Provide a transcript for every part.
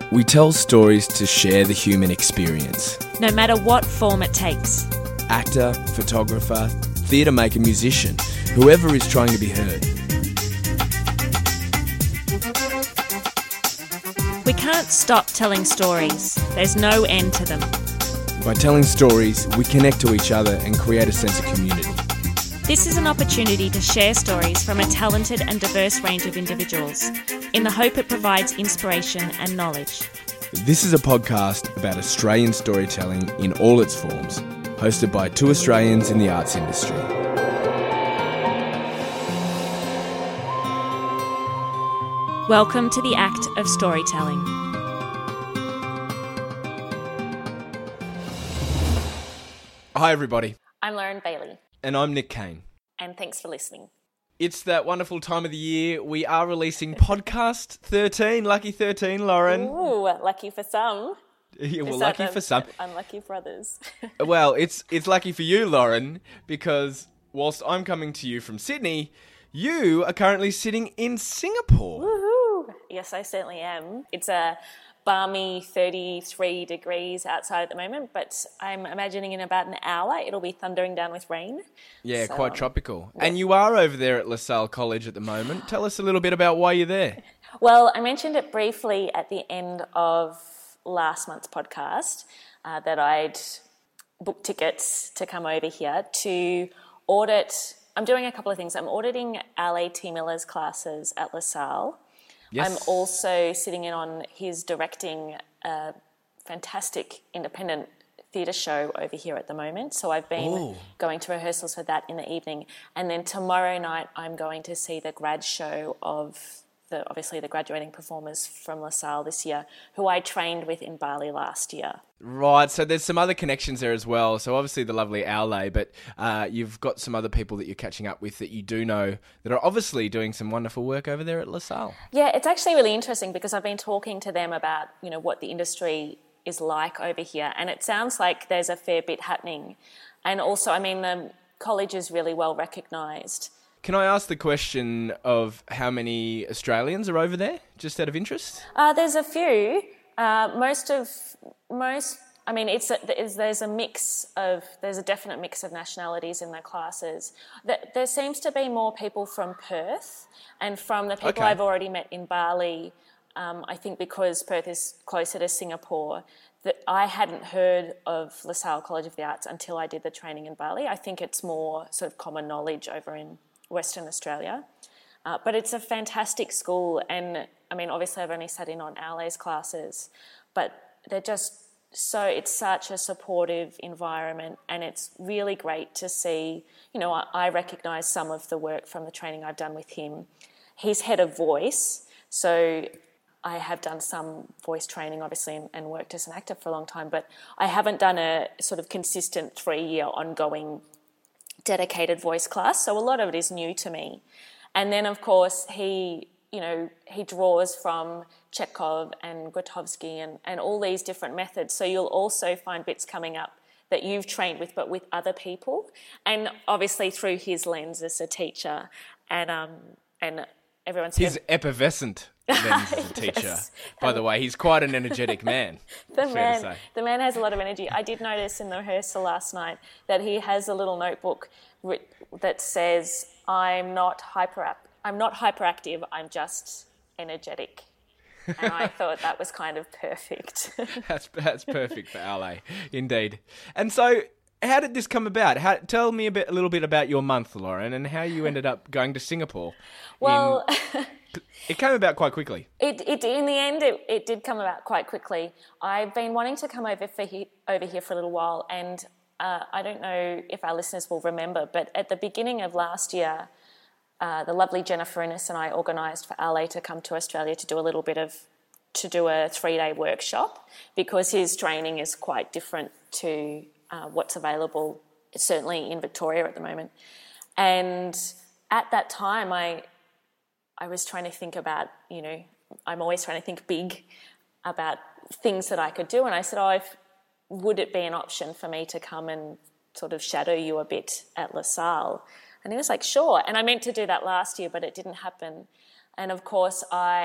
We tell stories to share the human experience. No matter what form it takes. Actor, photographer, theatre maker, musician, whoever is trying to be heard. We can't stop telling stories. There's no end to them. By telling stories, we connect to each other and create a sense of community. This is an opportunity to share stories from a talented and diverse range of individuals, in the hope it provides inspiration and knowledge. This is a podcast about Australian storytelling in all its forms, hosted by two Australians in the arts industry. Welcome to the act of storytelling. Hi everybody, I'm Lauren Bailey, and I'm Nick Kane. and thanks for listening. It's that wonderful time of the year. We are releasing podcast 13, lucky 13, Lauren. Ooh, lucky for some. Yeah, well, lucky for some. Unlucky for others. Well, it's lucky for you, Lauren, because whilst I'm coming to you from Sydney, you are currently sitting in Singapore. Woohoo! Yes, I certainly am. It's a balmy 33 degrees outside at the moment, but I'm imagining in about an hour it'll be thundering down with rain. Yeah, So, quite tropical. And you are over there at LaSalle College at the moment. Tell us a little bit about why you're there. Well, I mentioned it briefly at the end of last month's podcast that I'd booked tickets to come over here to audit. I'm doing a couple of things. I'm auditing LA Miller's classes at LaSalle. Yes. I'm also sitting in on his directing a fantastic independent theatre show over here at the moment. So I've been going to rehearsals for that in the evening. And then tomorrow night I'm going to see the grad show of obviously the graduating performers from LaSalle this year, who I trained with in Bali last year. Right, so there's some other connections there as well. So obviously the lovely Aule, but you've got some other people that you're catching up with that you do know that are obviously doing some wonderful work over there at LaSalle. Yeah, it's actually really interesting because I've been talking to them about, what the industry is like over here, and it sounds like there's a fair bit happening. And also, the college is really well recognised. Can I ask the question of how many Australians are over there, just out of interest? There's a few. There's a definite mix of nationalities in the classes. There seems to be more people from Perth, and from the people I've already met in Bali, I think because Perth is closer to Singapore, that I hadn't heard of LaSalle College of the Arts until I did the training in Bali. I think it's more sort of common knowledge over in Western Australia. But it's a fantastic school, and obviously I've only sat in on Aule's classes, but they're just it's such a supportive environment, and it's really great to see, I recognise some of the work from the training I've done with him. He's head of voice, so I have done some voice training, obviously, and worked as an actor for a long time, but I haven't done a sort of consistent 3-year ongoing dedicated voice class, so a lot of it is new to me. And then, of course, he draws from Chekhov and Grotowski and all these different methods, so you'll also find bits coming up that you've trained with, but with other people, and obviously through his lens as a teacher, and everyone's... His effervescent lens as a teacher. Yes. By the way, he's quite an energetic man. The man has a lot of energy. I did notice in the rehearsal last night that he has a little notebook that says, I'm not hyperactive, I'm just energetic. And I thought that was kind of perfect. That's perfect for Aule, indeed. And so, how did this come about? Tell me a little bit about your month, Lauren, and how you ended up going to Singapore. Well... It came about quite quickly. In the end, it did come about quite quickly. I've been wanting to come over here for a little while, and I don't know if our listeners will remember, but at the beginning of last year, the lovely Jennifer Innes and I organised for Aule to come to Australia to do a 3-day workshop, because his training is quite different to what's available, certainly in Victoria at the moment. And at that time, I was trying to think about, I'm always trying to think big about things that I could do. And I said, would it be an option for me to come and sort of shadow you a bit at LaSalle? And he was like, sure. And I meant to do that last year, but it didn't happen. And of course, I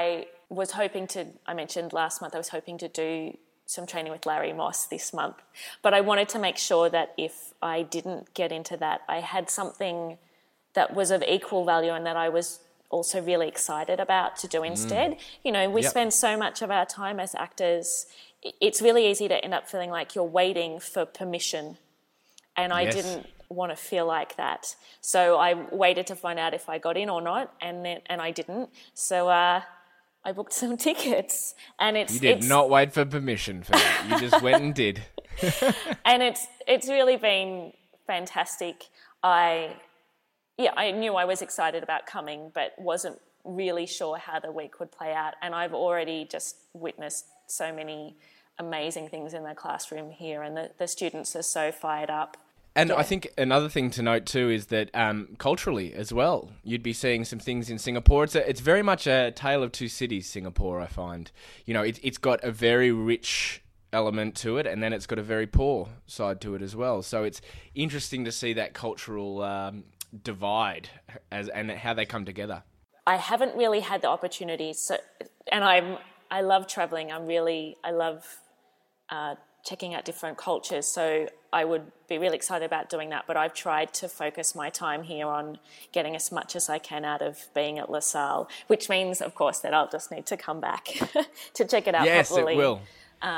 was hoping to, I mentioned last month, I was hoping to do some training with Larry Moss this month. But I wanted to make sure that if I didn't get into that, I had something that was of equal value and that I was also really excited about to do instead. You know, we spend so much of our time as actors. It's really easy to end up feeling like you're waiting for permission. And I didn't want to feel like that. So I waited to find out if I got in or not, and I didn't. So I booked some tickets, and You did not wait for permission for that. You just went and did. And it's really been fantastic. I knew I was excited about coming, but wasn't really sure how the week would play out. And I've already just witnessed so many amazing things in the classroom here, and the students are so fired up. And I think another thing to note too is that culturally as well, you'd be seeing some things in Singapore. It's very much a tale of two cities, Singapore, I find. You know, it's got a very rich element to it, and then it's got a very poor side to it as well. So it's interesting to see that cultural divide and how they come together. I haven't really had the opportunity, and I love traveling. I love checking out different cultures, so I would be really excited about doing that, but I've tried to focus my time here on getting as much as I can out of being at LaSalle, which means, of course, that I'll just need to come back to check it out yes, properly. Yes, it will.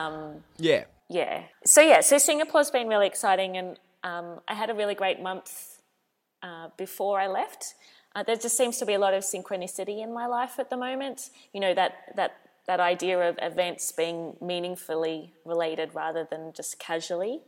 Yeah. So Singapore's been really exciting, and I had a really great month before I left. There just seems to be a lot of synchronicity in my life at the moment. You know, that idea of events being meaningfully related rather than just casually.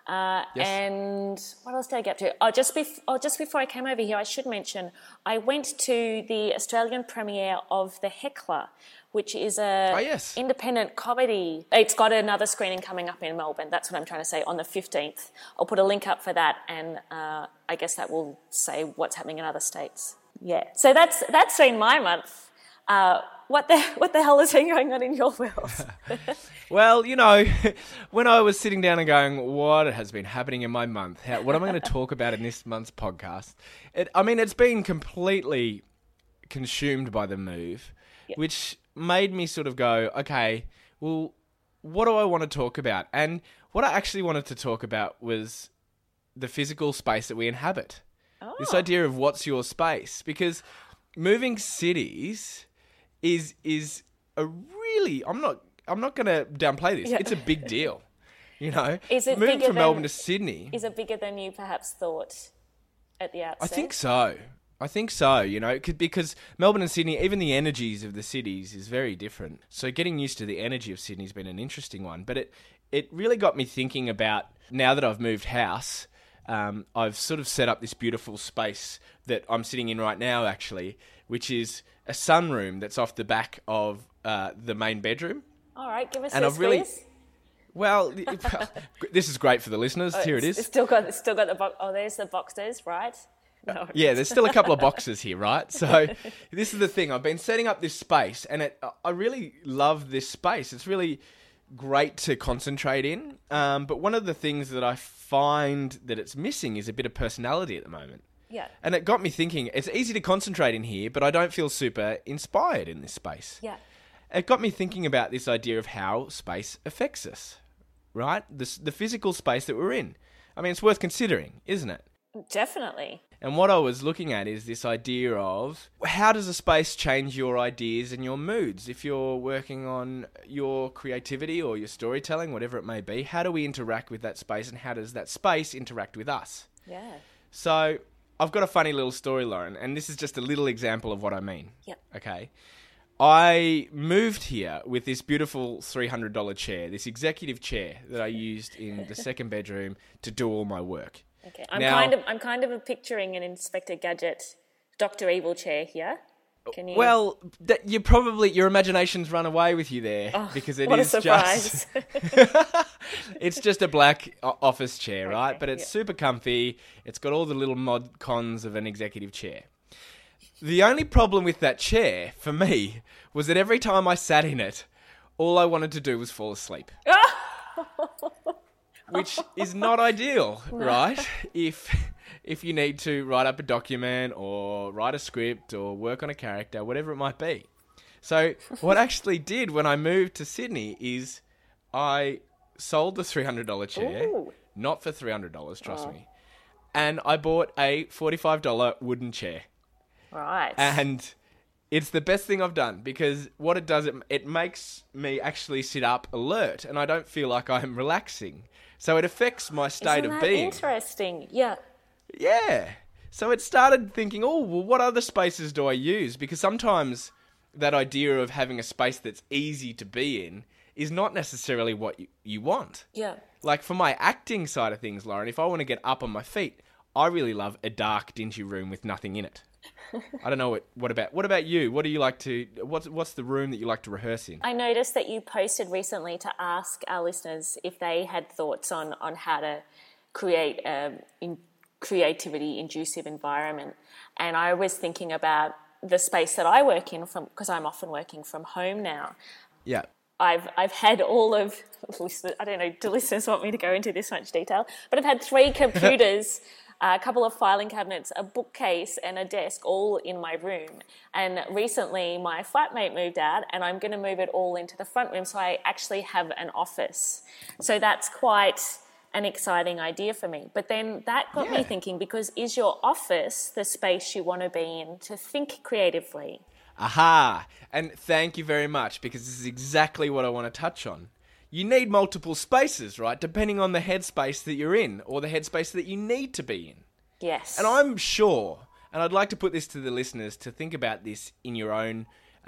And what else did I get to? Just before I came over here, I should mention, I went to the Australian premiere of The Heckler, which is a independent comedy. It's got another screening coming up in Melbourne. That's what I'm trying to say, on the 15th. I'll put a link up for that, and I guess that will say what's happening in other states. Yeah. So that's been my month. What the hell has been going on in your world? Well, you know, when I was sitting down and going, what has been happening in my month? What am I going to talk about in this month's podcast? It's been completely consumed by the move, which made me sort of go, okay, well, what do I want to talk about? And what I actually wanted to talk about was the physical space that we inhabit. Oh. This idea of what's your space. Because moving cities is a really, I'm not going to downplay this. Yeah. It's a big deal, you know. Is it moving bigger from Melbourne to Sydney? Is it bigger than you perhaps thought at the outset? I think so, you know, because Melbourne and Sydney, even the energies of the cities is very different. So getting used to the energy of Sydney has been an interesting one. But it really got me thinking about, now that I've moved house, I've sort of set up this beautiful space that I'm sitting in right now, actually, which is a sunroom that's off the back of the main bedroom. All right, give us this, please. Well, this is great for the listeners. Here it is. It's still got the box. Oh, there's the boxes, right? No. Yeah, there's still a couple of boxes here, right? So this is the thing. I've been setting up this space, and I really love this space. It's really great to concentrate in. But one of the things that I find that it's missing is a bit of personality at the moment. Yeah. And it got me thinking, it's easy to concentrate in here, but I don't feel super inspired in this space. Yeah. It got me thinking about this idea of how space affects us, right? The physical space that we're in. I mean, it's worth considering, isn't it? Definitely. And what I was looking at is this idea of how does a space change your ideas and your moods? If you're working on your creativity or your storytelling, whatever it may be, how do we interact with that space, and how does that space interact with us? Yeah. So I've got a funny little story, Lauren, and this is just a little example of what I mean. Yep. Okay. I moved here with this beautiful $300 chair, this executive chair that I used in the second bedroom to do all my work. Okay, I'm kind of picturing an Inspector Gadget, Dr. Evil chair here. Can you? Well, your imagination's run away with you there, because it is just it's just a black office chair, right? Okay, but it's super comfy. It's got all the little mod cons of an executive chair. The only problem with that chair for me was that every time I sat in it, all I wanted to do was fall asleep. Which is not ideal, right? If you need to write up a document or write a script or work on a character, whatever it might be. So what I actually did when I moved to Sydney is I sold the $300 chair, not for $300, trust me, and I bought a $45 wooden chair. Right. And it's the best thing I've done because what it does, it makes me actually sit up alert and I don't feel like I'm relaxing. So it affects my state of being. Interesting? Yeah. Yeah. So it started thinking, what other spaces do I use? Because sometimes that idea of having a space that's easy to be in is not necessarily what you want. Yeah. Like for my acting side of things, Lauren, if I want to get up on my feet, I really love a dark, dingy room with nothing in it. I don't know what about you? What do you like to? What's the room that you like to rehearse in? I noticed that you posted recently to ask our listeners if they had thoughts on how to create a creativity-inducive environment, and I was thinking about the space that I work in because I'm often working from home now. Yeah. I've had all of, I don't know, do listeners want me to go into this much detail? But I've had 3 computers, a couple of filing cabinets, a bookcase and a desk all in my room. And recently my flatmate moved out and I'm going to move it all into the front room so I actually have an office. So that's quite an exciting idea for me. But then that got me thinking, because is your office the space you want to be in to think creatively? Aha! And thank you very much, because this is exactly what I want to touch on. You need multiple spaces, right? Depending on the headspace that you're in, or the headspace that you need to be in. Yes. And I'm sure, and I'd like to put this to the listeners to think about this in your own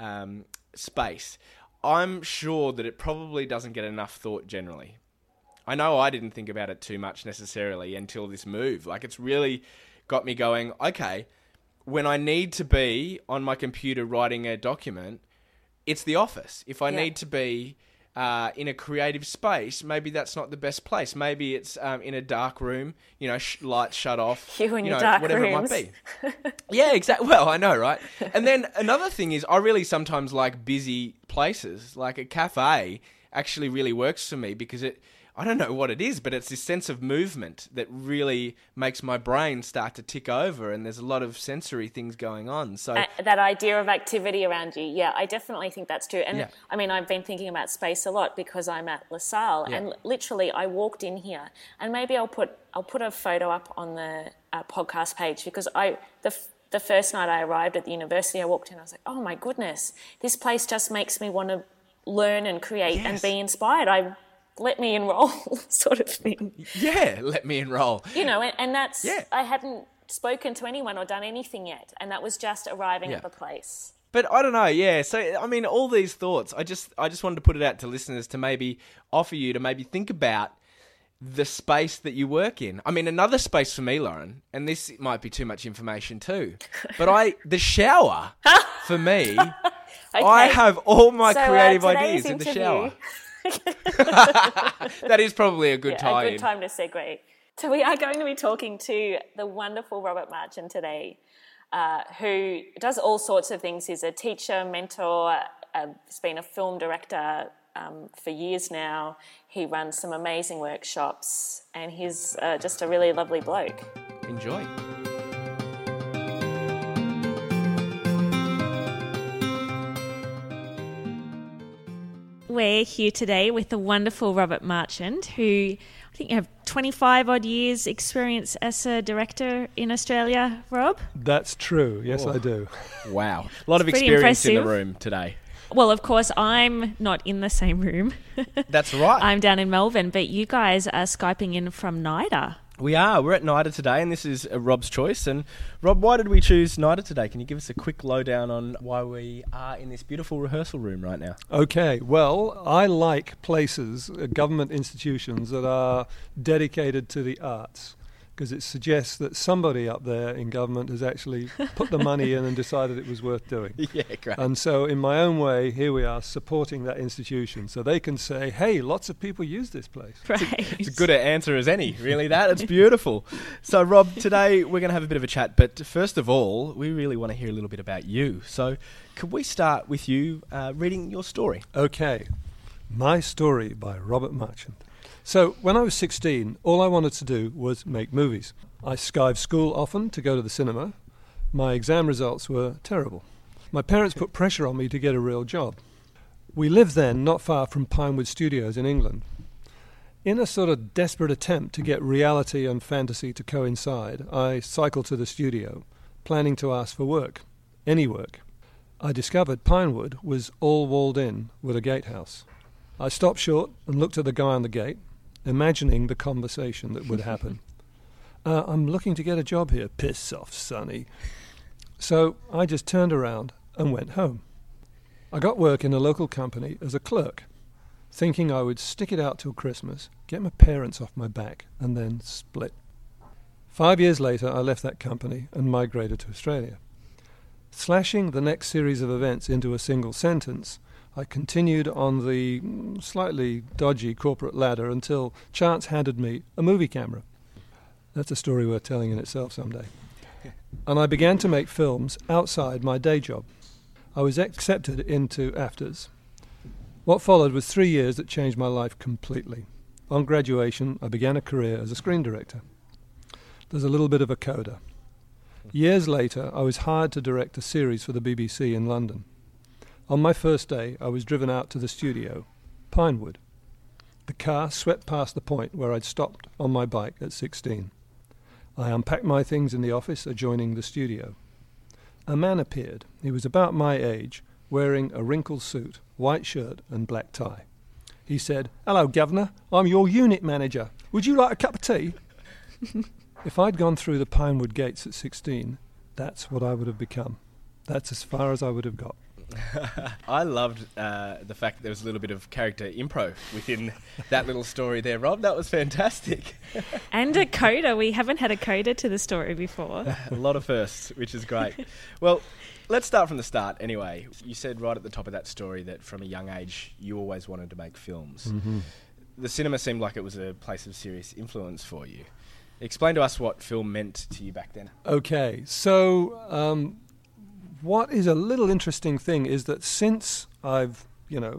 space. I'm sure that it probably doesn't get enough thought generally. I know I didn't think about it too much necessarily until this move. Like, it's really got me going, okay, when I need to be on my computer writing a document, it's the office. If I need to be in a creative space, maybe that's not the best place. Maybe it's in a dark room, lights shut off. You and your dark whatever rooms. It might be. Yeah, exactly. Well, I know, right? And then another thing is I really sometimes like busy places. Like a cafe actually really works for me because I don't know what it is, but it's this sense of movement that really makes my brain start to tick over, and there's a lot of sensory things going on. So that idea of activity around you, I definitely think that's true. And I mean, I've been thinking about space a lot because I'm at LaSalle, and literally I walked in here, and maybe I'll put a photo up on the podcast page, because the first night I arrived at the university, I walked in, I was like, oh my goodness, this place just makes me want to learn and create and be inspired. Let me enroll sort of thing. Yeah, let me enroll. And that's, I hadn't spoken to anyone or done anything yet, and that was just arriving at the place. But I don't know, so, I mean, all these thoughts, I just wanted to put it out to listeners to maybe offer you to maybe think about the space that you work in. I mean, another space for me, Lauren, and this might be too much information too, but the shower, for me, okay. I have all my creative ideas in the shower. That is probably a good tie-in. A good time to segue. So we are going to be talking to the wonderful Robert Marchand today, who does all sorts of things. He's a teacher, mentor, he's been a film director for years now. He runs some amazing workshops, and he's just a really lovely bloke. Enjoy. We're here today with the wonderful Robert Marchand, who I think you have 25 odd years experience as a director in Australia, Rob? That's true. Yes, I do. Wow. A lot of experience in the room today. Well, of course, I'm not in the same room. That's right. I'm down in Melbourne, but you guys are Skyping in from NIDA. We are. We're at NIDA today, and this is Rob's choice. And Rob, why did we choose NIDA today? Can you give us a quick lowdown on why we are in this beautiful rehearsal room right now? Okay. Well, I like places, government institutions that are dedicated to the arts, because it suggests that somebody up there in government has actually put the money in and decided it was worth doing. Yeah, great. And so in my own way, here we are supporting that institution so they can say, hey, lots of people use this place. Right. It's as good an answer as any, really, that. It's beautiful. So, Rob, today we're going to have a bit of a chat, but first of all, we really want to hear a little bit about you. So could we start with you reading your story? Okay. My Story by Robert Marchand. So when I was 16, all I wanted to do was make movies. I skived school often to go to the cinema. My exam results were terrible. My parents put pressure on me to get a real job. We lived then not far from Pinewood Studios in England. In a sort of desperate attempt to get reality and fantasy to coincide, I cycled to the studio, planning to ask for work, any work. I discovered Pinewood was all walled in with a gatehouse. I stopped short and looked at the guy on the gate, imagining the conversation that would happen. I'm looking to get a job here. Piss off, sonny. So I just turned around and went home. I got work in a local company as a clerk, thinking I would stick it out till Christmas, get my parents off my back, and then split. 5 years later, I left that company and migrated to Australia. Slashing the next series of events into a single sentence, I continued on the slightly dodgy corporate ladder until chance handed me a movie camera. That's a story worth telling in itself someday. And I began to make films outside my day job. I was accepted into AFTRS. What followed was 3 years that changed my life completely. On graduation, I began a career as a screen director. There's a little bit of a coda. Years later, I was hired to direct a series for the BBC in London. On my first day, I was driven out to the studio, Pinewood. The car swept past the point where I'd stopped on my bike at 16. I unpacked my things in the office adjoining the studio. A man appeared. He was about my age, wearing a wrinkled suit, white shirt and black tie. He said, "Hello, Governor. I'm your unit manager. Would you like a cup of tea?" If I'd gone through the Pinewood gates at 16, that's what I would have become. That's as far as I would have got. I loved the fact that there was a little bit of character improv within that little story there, Rob. That was fantastic. And a coda. We haven't had a coda to the story before. A lot of firsts, which is great. Well, let's start from the start anyway. You said right at the top of that story that from a young age you always wanted to make films. Mm-hmm. The cinema seemed like it was a place of serious influence for you. Explain to us what film meant to you back then. Okay, so what is a little interesting thing is that since I've,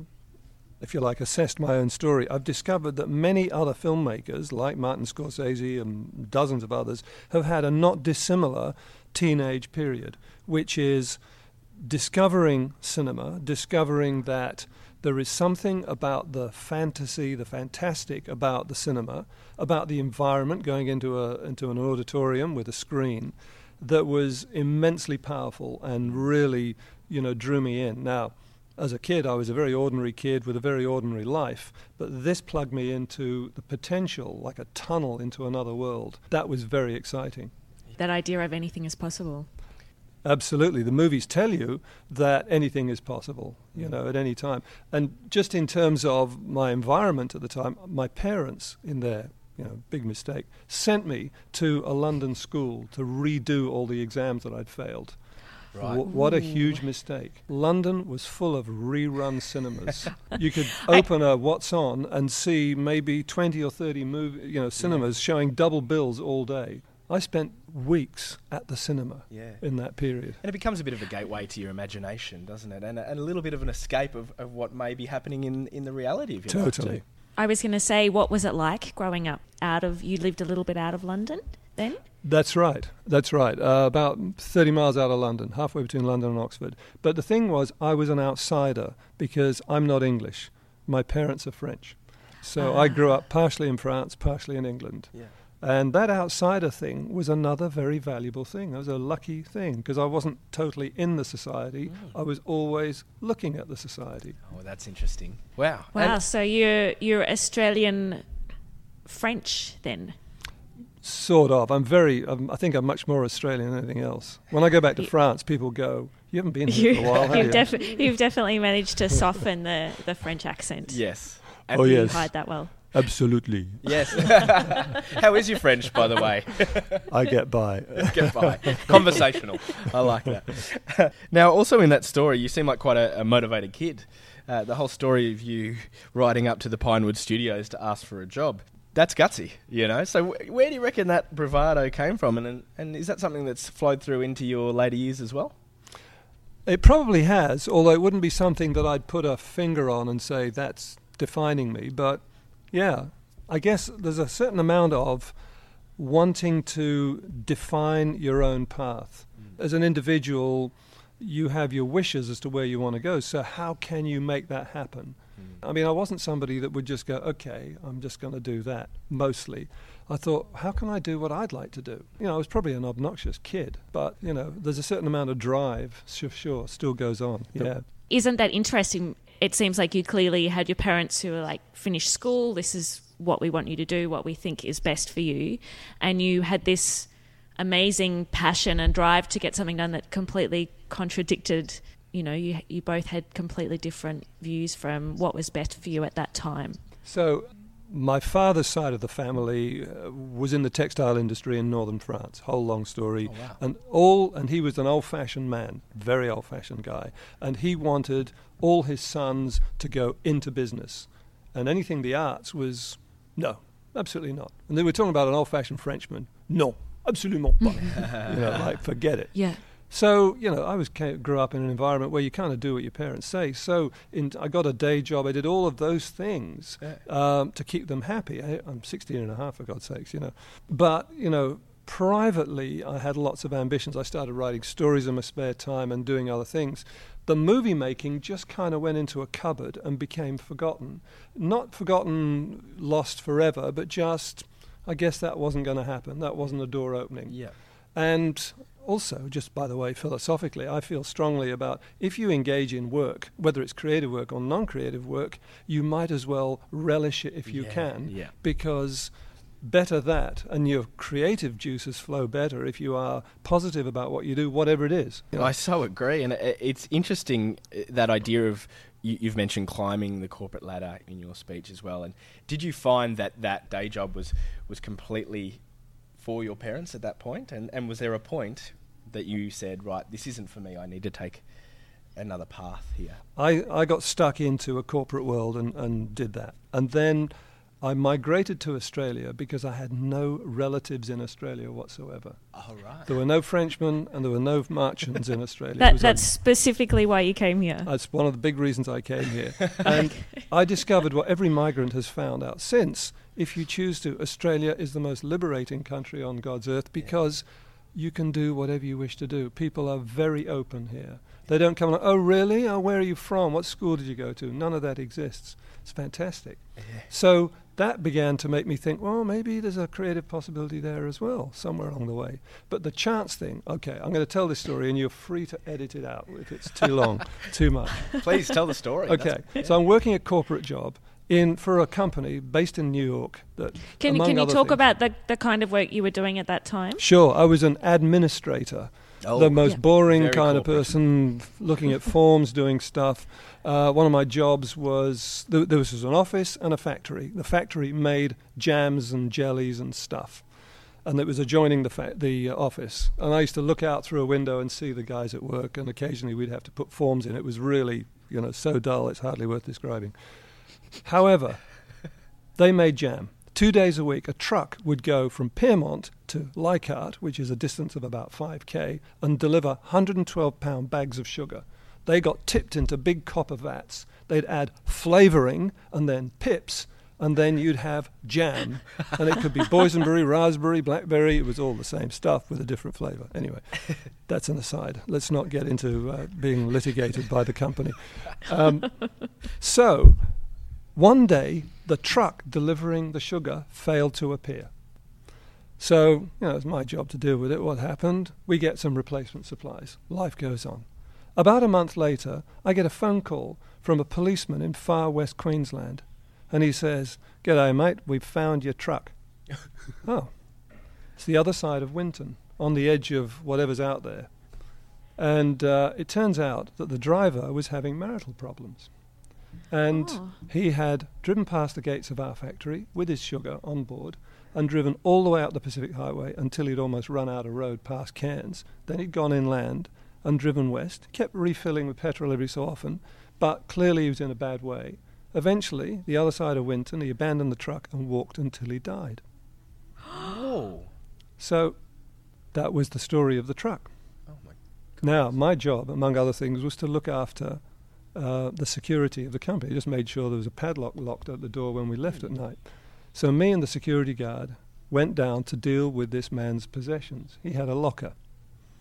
if you like, assessed my own story, I've discovered that many other filmmakers, like Martin Scorsese and dozens of others, have had a not dissimilar teenage period, which is discovering cinema, discovering that there is something about the fantasy, the fantastic about the cinema, about the environment, going into an auditorium with a screen, that was immensely powerful and really, drew me in. Now, as a kid, I was a very ordinary kid with a very ordinary life, but this plugged me into the potential, like a tunnel into another world. That was very exciting. That idea of anything is possible. Absolutely. The movies tell you that anything is possible, at any time. And just in terms of my environment at the time, my parents, in their big mistake, sent me to a London school to redo all the exams that I'd failed. Right. What a huge mistake. London was full of rerun cinemas. You could open a What's On and see maybe 20 or 30 cinemas showing double bills all day. I spent weeks at the cinema in that period. And it becomes a bit of a gateway to your imagination, doesn't it? And a little bit of an escape of what may be happening in the reality of your life too. Totally. I was going to say, what was it like growing up you lived a little bit out of London then? That's right. About 30 miles out of London, halfway between London and Oxford. But the thing was, I was an outsider because I'm not English. My parents are French. So I grew up partially in France, partially in England. Yeah. And that outsider thing was another very valuable thing. It was a lucky thing because I wasn't totally in the society. I was always looking at the society. Oh, that's interesting. Wow. So you're Australian French then? Sort of. I think I'm much more Australian than anything else. When I go back to France, people go, "You haven't been here for a while, have you?" You've definitely managed to soften the French accent. Yes. And you hide that well. Absolutely. Yes. How is your French, by the way? I get by. Conversational. I like that. Now, also in that story, you seem like quite a motivated kid. The whole story of you riding up to the Pinewood Studios to ask for a job, that's gutsy, So where do you reckon that bravado came from? And is that something that's flowed through into your later years as well? It probably has, although it wouldn't be something that I'd put a finger on and say that's defining me, but yeah, I guess there's a certain amount of wanting to define your own path. As an individual, you have your wishes as to where you want to go. So how can you make that happen? I mean, I wasn't somebody that would just go, okay, I'm just going to do that, mostly. I thought, how can I do what I'd like to do? You know, I was probably an obnoxious kid, but, you know, there's a certain amount of drive, sure, still goes on. Yeah. Isn't that interesting? It seems like you clearly had your parents who were like, finish school, this is what we want you to do, what we think is best for you. And you had this amazing passion and drive to get something done that completely contradicted. You know, you both had completely different views from what was best for you at that time. So my father's side of the family was in the textile industry in northern France. Whole long story. Oh, wow. And he was an old-fashioned man, very old-fashioned guy. And he wanted all his sons to go into business. And anything the arts was, no, absolutely not. And they were talking about an old-fashioned Frenchman. No, absolument pas. You know, like, forget it. Yeah. So, you know, grew up in an environment where you kind of do what your parents say. So I got a day job. I did all of those things to keep them happy. I'm 16 and a half, for God's sakes, you know. But, you know, privately, I had lots of ambitions. I started writing stories in my spare time and doing other things. The movie making just kind of went into a cupboard and became forgotten. Not forgotten, lost forever, but just, I guess that wasn't going to happen. That wasn't a door opening. Yeah. And also, just by the way, philosophically, I feel strongly about if you engage in work, whether it's creative work or non-creative work, you might as well relish it if you can, because better that, and your creative juices flow better if you are positive about what you do, whatever it is. You know? I so agree, and it's interesting, that idea of, you've mentioned climbing the corporate ladder in your speech as well, and did you find that day job was completely for your parents at that point? And was there a point that you said, right, this isn't for me, I need to take another path here? I got stuck into a corporate world and did that. And then I migrated to Australia because I had no relatives in Australia whatsoever. Oh, right. There were no Frenchmen and there were no Marchans in Australia. That's specifically why you came here. That's one of the big reasons I came here. And I discovered what every migrant has found out since. If you choose to, Australia is the most liberating country on God's earth because you can do whatever you wish to do. People are very open here. They don't come along, oh, really? Oh, where are you from? What school did you go to? None of that exists. It's fantastic. Yeah. So that began to make me think, well, maybe there's a creative possibility there as well, somewhere along the way. But the chance thing, okay, I'm going to tell this story, and you're free to edit it out if it's too long, too much. Please tell the story. Okay, so I'm working a corporate job for a company based in New York. Can you talk about the kind of work you were doing at that time? Sure, I was an administrator. The most boring very kind corporate. Of person, looking at forms, doing stuff. One of my jobs was, there was an office and a factory. The factory made jams and jellies and stuff. And it was adjoining the office. And I used to look out through a window and see the guys at work, and occasionally we'd have to put forms in. It was really, so dull it's hardly worth describing. However, they made jam. 2 days a week, a truck would go from Pyrmont to Leichhardt, which is a distance of about 5k, and deliver 112-pound bags of sugar. They got tipped into big copper vats. They'd add flavouring and then pips, and then you'd have jam. And it could be boysenberry, raspberry, blackberry. It was all the same stuff with a different flavour. Anyway, that's an aside. Let's not get into being litigated by the company. So one day, the truck delivering the sugar failed to appear. So, it's my job to deal with it. What happened? We get some replacement supplies. Life goes on. About a month later, I get a phone call from a policeman in far west Queensland. And he says, "G'day, mate, we've found your truck." Oh, it's the other side of Winton, on the edge of whatever's out there. And it turns out that the driver was having marital problems. And he had driven past the gates of our factory with his sugar on board and driven all the way out the Pacific Highway until he'd almost run out of road past Cairns. Then he'd gone inland and driven west, kept refilling with petrol every so often, but clearly he was in a bad way. Eventually, the other side of Winton, he abandoned the truck and walked until he died. Oh. So that was the story of the truck. Oh my God. Now, my job, among other things, was to look after the security of the company. Just made sure there was a padlock locked at the door when we left at night. So me and the security guard went down to deal with this man's possessions. He had a locker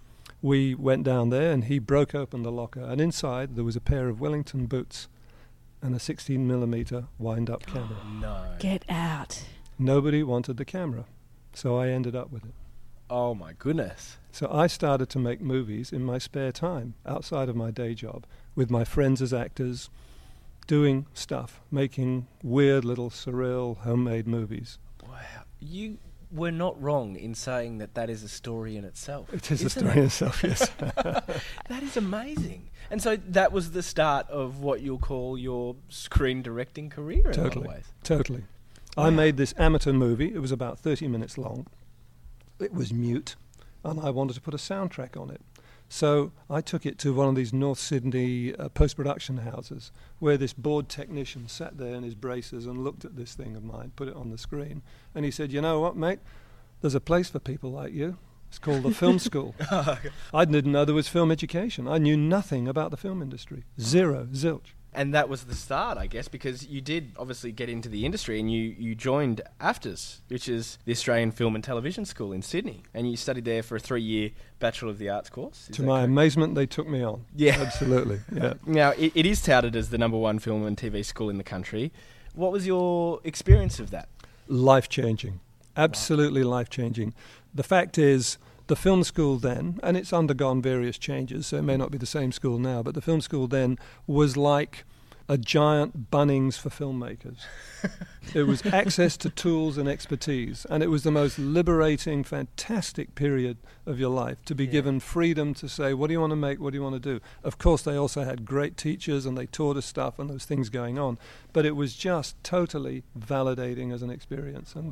we went down there and he broke open the locker, and inside there was a pair of Wellington boots and a 16mm wind-up camera. No. Get out. Nobody wanted the camera, so I ended up with it. Oh my goodness. So I started to make movies in my spare time, outside of my day job, with my friends as actors, doing stuff, making weird little surreal homemade movies. Wow. You were not wrong in saying that is a story in itself. It is a Isn't story in itself, yes. That is amazing. And so that was the start of what you'll call your screen directing career in a lot of ways. Totally. Wow. I made this amateur movie. It was about 30 minutes long. It was mute, and I wanted to put a soundtrack on it. So I took it to one of these North Sydney post-production houses where this bored technician sat there in his braces and looked at this thing of mine, put it on the screen. And he said, "You know what, mate? There's a place for people like you. It's called the film school." I didn't know there was film education. I knew nothing about the film industry. Zero, zilch. And that was the start, I guess, because you did obviously get into the industry and you joined AFTRS, which is the Australian Film and Television School in Sydney. And you studied there for a 3-year Bachelor of the Arts course. To my amazement, they took me on. Yeah. Absolutely, yeah. Now, it is touted as the #1 film and TV school in the country. What was your experience of that? Life-changing. Absolutely life-changing. The fact is, the film school then, and it's undergone various changes, so it may not be the same school now, but the film school then was like a giant Bunnings for filmmakers. It was access to tools and expertise, and it was the most liberating, fantastic period of your life to be given freedom to say, what do you want to make, what do you want to do? Of course, they also had great teachers, and they taught us stuff, and there was things going on, but it was just totally validating as an experience. And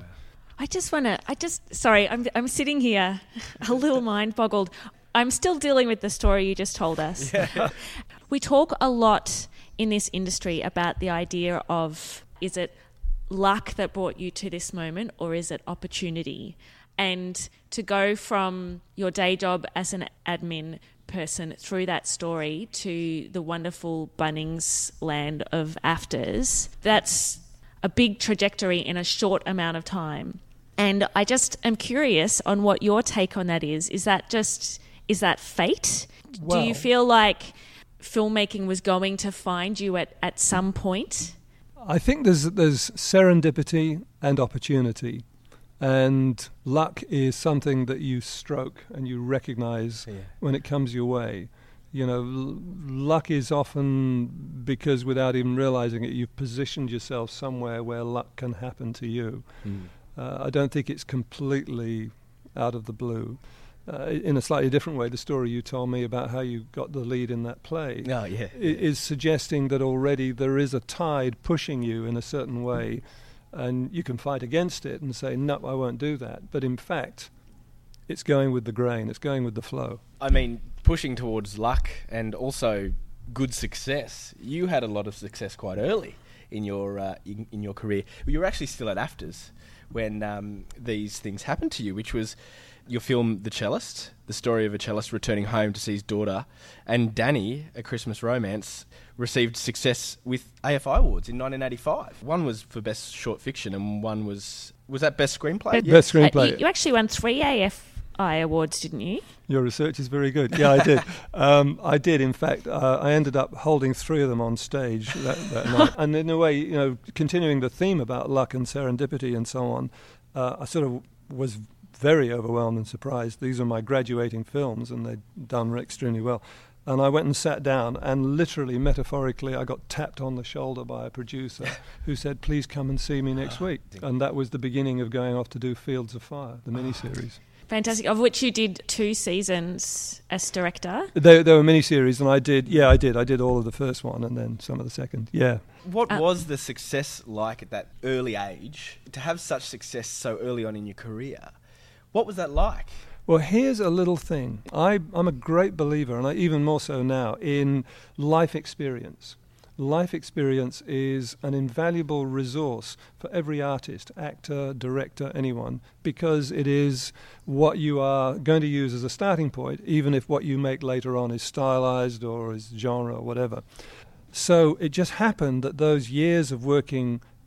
sorry, I'm sitting here a little mind boggled. I'm still dealing with the story you just told us. Yeah. We talk a lot in this industry about the idea of, is it luck that brought you to this moment or is it opportunity? And to go from your day job as an admin person through that story to the wonderful Bunnings land of AFTRS, that's a big trajectory in a short amount of time. And I just am curious on what your take on that is. Is that fate? Well, do you feel like filmmaking was going to find you at some point? I think there's serendipity and opportunity. And luck is something that you stroke and you recognize when it comes your way. You know, luck is often because without even realizing it, you've positioned yourself somewhere where luck can happen to you. I don't think it's completely out of the blue. In a slightly different way, the story you told me about how you got the lead in that play is suggesting that already there is a tide pushing you in a certain way, and you can fight against it and say, no, I won't do that. But in fact, it's going with the grain, it's going with the flow. I mean, pushing towards luck and also good success. You had a lot of success quite early in your career. You were actually still at AFTRS when these things happened to you, which was your film The Cellist, the story of a cellist returning home to see his daughter, and Danny, A Christmas Romance, received success with AFI Awards in 1985. One was for Best Short Fiction and one was that Best Screenplay? Best Screenplay. You actually won 3 AFI Awards, didn't you? Your research is very good. Yeah, I did. I did. In fact, I ended up holding 3 of them on stage that night. And in a way, you know, continuing the theme about luck and serendipity and so on, I sort of was very overwhelmed and surprised. These are my graduating films, and they'd done extremely well. And I went and sat down, and literally, metaphorically, I got tapped on the shoulder by a producer who said, please come and see me next week. And that was the beginning of going off to do Fields of Fire, the miniseries. Fantastic, of which you did 2 seasons as director. They were miniseries, and I did all of the first one and then some of the second, yeah. What was the success like at that early age, to have such success so early on in your career? What was that like? Well, here's a little thing. I'm a great believer, and even more so now, in life experience. Life experience is an invaluable resource for every artist, actor, director, anyone, because it is what you are going to use as a starting point, even if what you make later on is stylized or is genre or whatever. So it just happened that those years of working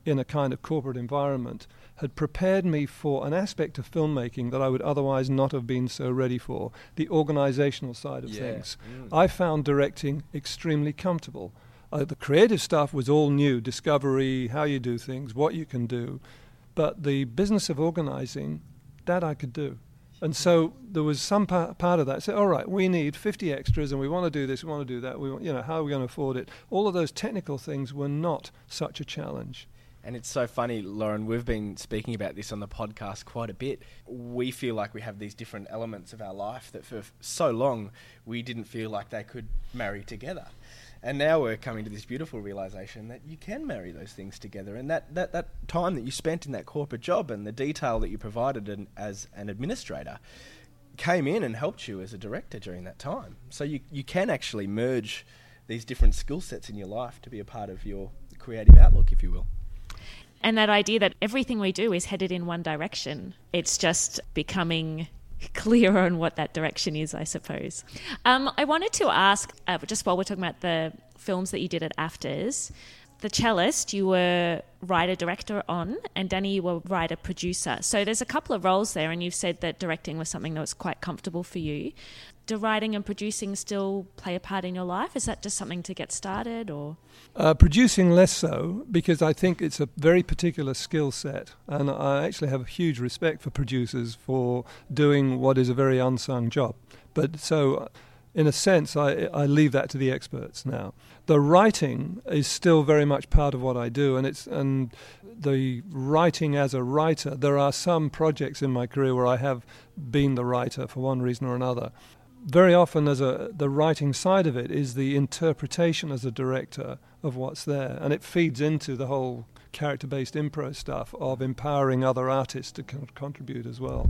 in a kind of corporate environment had prepared me for an aspect of filmmaking that I would otherwise not have been so ready for, the organizational side of things. I found directing extremely comfortable. The creative stuff was all new, discovery, how you do things, what you can do. But the business of organizing, that I could do. And so there was some part of that. Say, all right, we need 50 extras and we want to do this, we want to do that. We want, how are we going to afford it? All of those technical things were not such a challenge. And it's so funny, Lauren, we've been speaking about this on the podcast quite a bit. We feel like we have these different elements of our life that for so long we didn't feel like they could marry together. And now we're coming to this beautiful realisation that you can marry those things together. And that time that you spent in that corporate job and the detail that you provided as an administrator came in and helped you as a director during that time. So you can actually merge these different skill sets in your life to be a part of your creative outlook, if you will. And that idea that everything we do is headed in one direction. It's just becoming clearer on what that direction is, I suppose. I wanted to ask, just while we're talking about the films that you did at AFTRS, The Cellist, you were writer-director on, and Danny, you were writer-producer. So there's a couple of roles there, and you've said that directing was something that was quite comfortable for you. Do writing and producing still play a part in your life? Is that just something to get started, or...? Producing less so, because I think it's a very particular skill set, and I actually have a huge respect for producers for doing what is a very unsung job. But so, in a sense, I leave that to the experts now. The writing is still very much part of what I do, and the writing as a writer, there are some projects in my career where I have been the writer for one reason or another. Very often the writing side of it is the interpretation as a director of what's there, and it feeds into the whole character-based improv stuff of empowering other artists to contribute as well.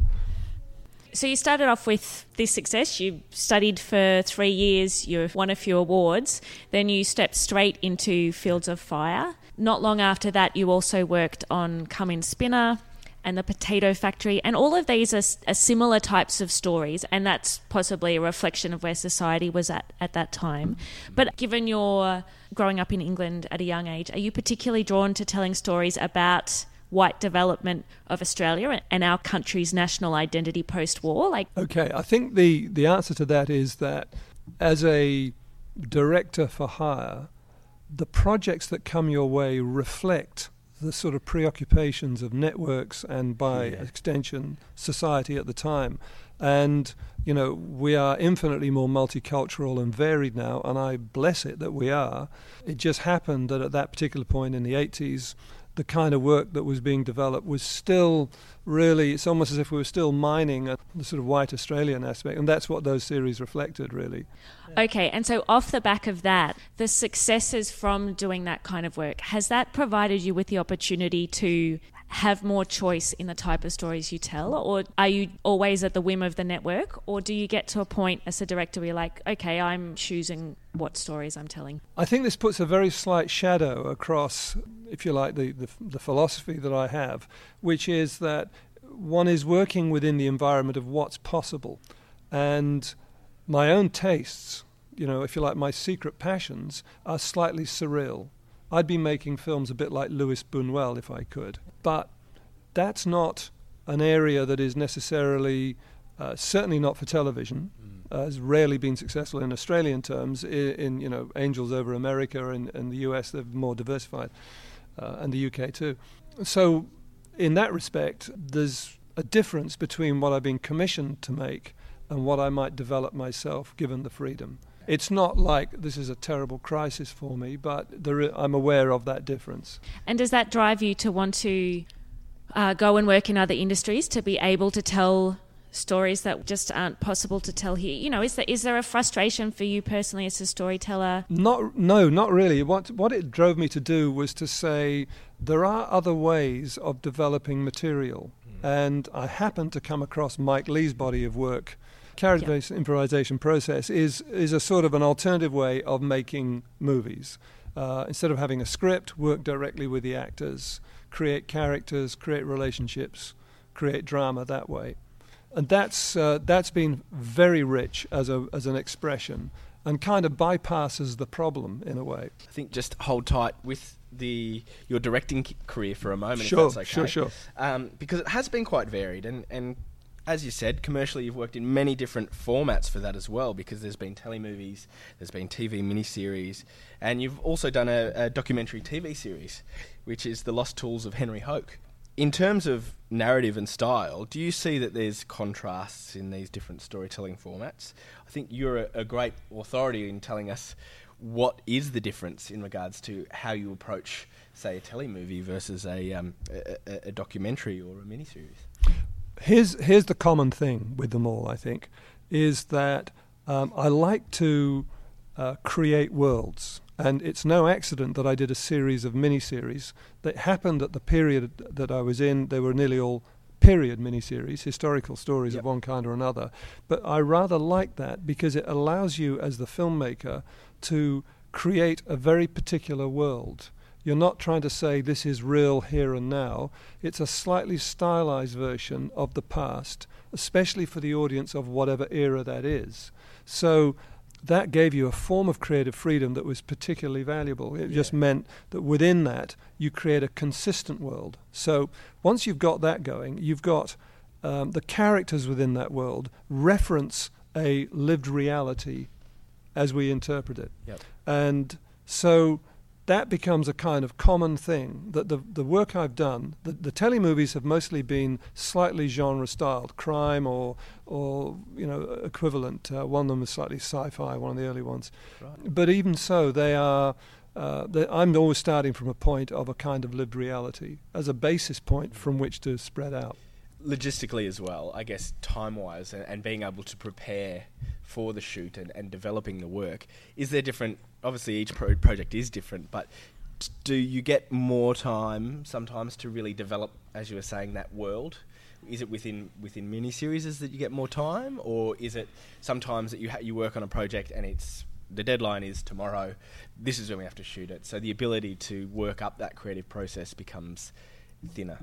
So you started off with this success. You studied for 3 years, you won a few awards, then you stepped straight into Fields of Fire. Not long after that, you also worked on Come In Spinner and The Potato Factory, and all of these are similar types of stories, and that's possibly a reflection of where society was at that time. But given your growing up in England at a young age, are you particularly drawn to telling stories about white development of Australia and our country's national identity post-war? Okay, I think the answer to that is that as a director for hire, the projects that come your way reflect the sort of preoccupations of networks and by extension society at the time. And, we are infinitely more multicultural and varied now, and I bless it that we are. It just happened that at that particular point in the 80s, the kind of work that was being developed was still really, it's almost as if we were still mining the sort of white Australian aspect, and that's what those series reflected, really. Okay, and so off the back of that, the successes from doing that kind of work, has that provided you with the opportunity to have more choice in the type of stories you tell, or are you always at the whim of the network, or do you get to a point as a director where you're like, okay, I'm choosing what stories I'm telling? I think this puts a very slight shadow across, if you like, the philosophy that I have, which is that one is working within the environment of what's possible. And my own tastes, if you like, my secret passions are slightly surreal. I'd be making films a bit like Louis Buñuel if I could. But that's not an area that is necessarily, certainly not for television, has rarely been successful in Australian terms. In Angels Over America and the US, they're more diversified, and the UK too. So in that respect, there's a difference between what I've been commissioned to make and what I might develop myself, given the freedom. It's not like this is a terrible crisis for me, but I'm aware of that difference. And does that drive you to want to go and work in other industries, to be able to tell stories that just aren't possible to tell here? Is there a frustration for you personally as a storyteller? No, not really. What it drove me to do was to say there are other ways of developing material. And I happened to come across Mike Leigh's body of work. Character-based improvisation process is a sort of an alternative way of making movies. Instead of having a script, work directly with the actors, create characters, create relationships, create drama that way. And that's been very rich as an expression and kind of bypasses the problem in a way. I think just hold tight with your directing career for a moment, Sure, if that's okay. sure. Because it has been quite varied, and as you said, commercially you've worked in many different formats for that as well, because there's been telemovies, there's been TV miniseries, and you've also done a documentary TV series, which is The Lost Tools of Henry Hoke. In terms of narrative and style, do you see that there's contrasts in these different storytelling formats? I think you're a great authority in telling us what is the difference in regards to how you approach, say, a telemovie versus a documentary or a miniseries. Here's the common thing with them all, I think, is that I like to create worlds. And it's no accident that I did a series of miniseries that happened at the period that I was in. They were nearly all period miniseries, historical stories of one kind or another. But I rather like that because it allows you as the filmmaker to create a very particular world. You're not trying to say this is real here and now. It's a slightly stylized version of the past, especially for the audience of whatever era that is. So that gave you a form of creative freedom that was particularly valuable. It just meant that within that, you create a consistent world. So once you've got that going, you've got the characters within that world reference a lived reality as we interpret it. Yep. And so that becomes a kind of common thing, that the work I've done, the telemovies have mostly been slightly genre-styled, crime or equivalent. One of them is slightly sci-fi, one of the early ones. Right. But even so, they are. I'm always starting from a point of a kind of lived reality as a basis point from which to spread out. Logistically as well, I guess, time-wise, and being able to prepare for the shoot and developing the work, is there different... Obviously, each project is different, but do you get more time sometimes to really develop, as you were saying, that world? Is it within miniseries that you get more time, or is it sometimes that you work on a project and it's the deadline is tomorrow, this is when we have to shoot it, so the ability to work up that creative process becomes thinner?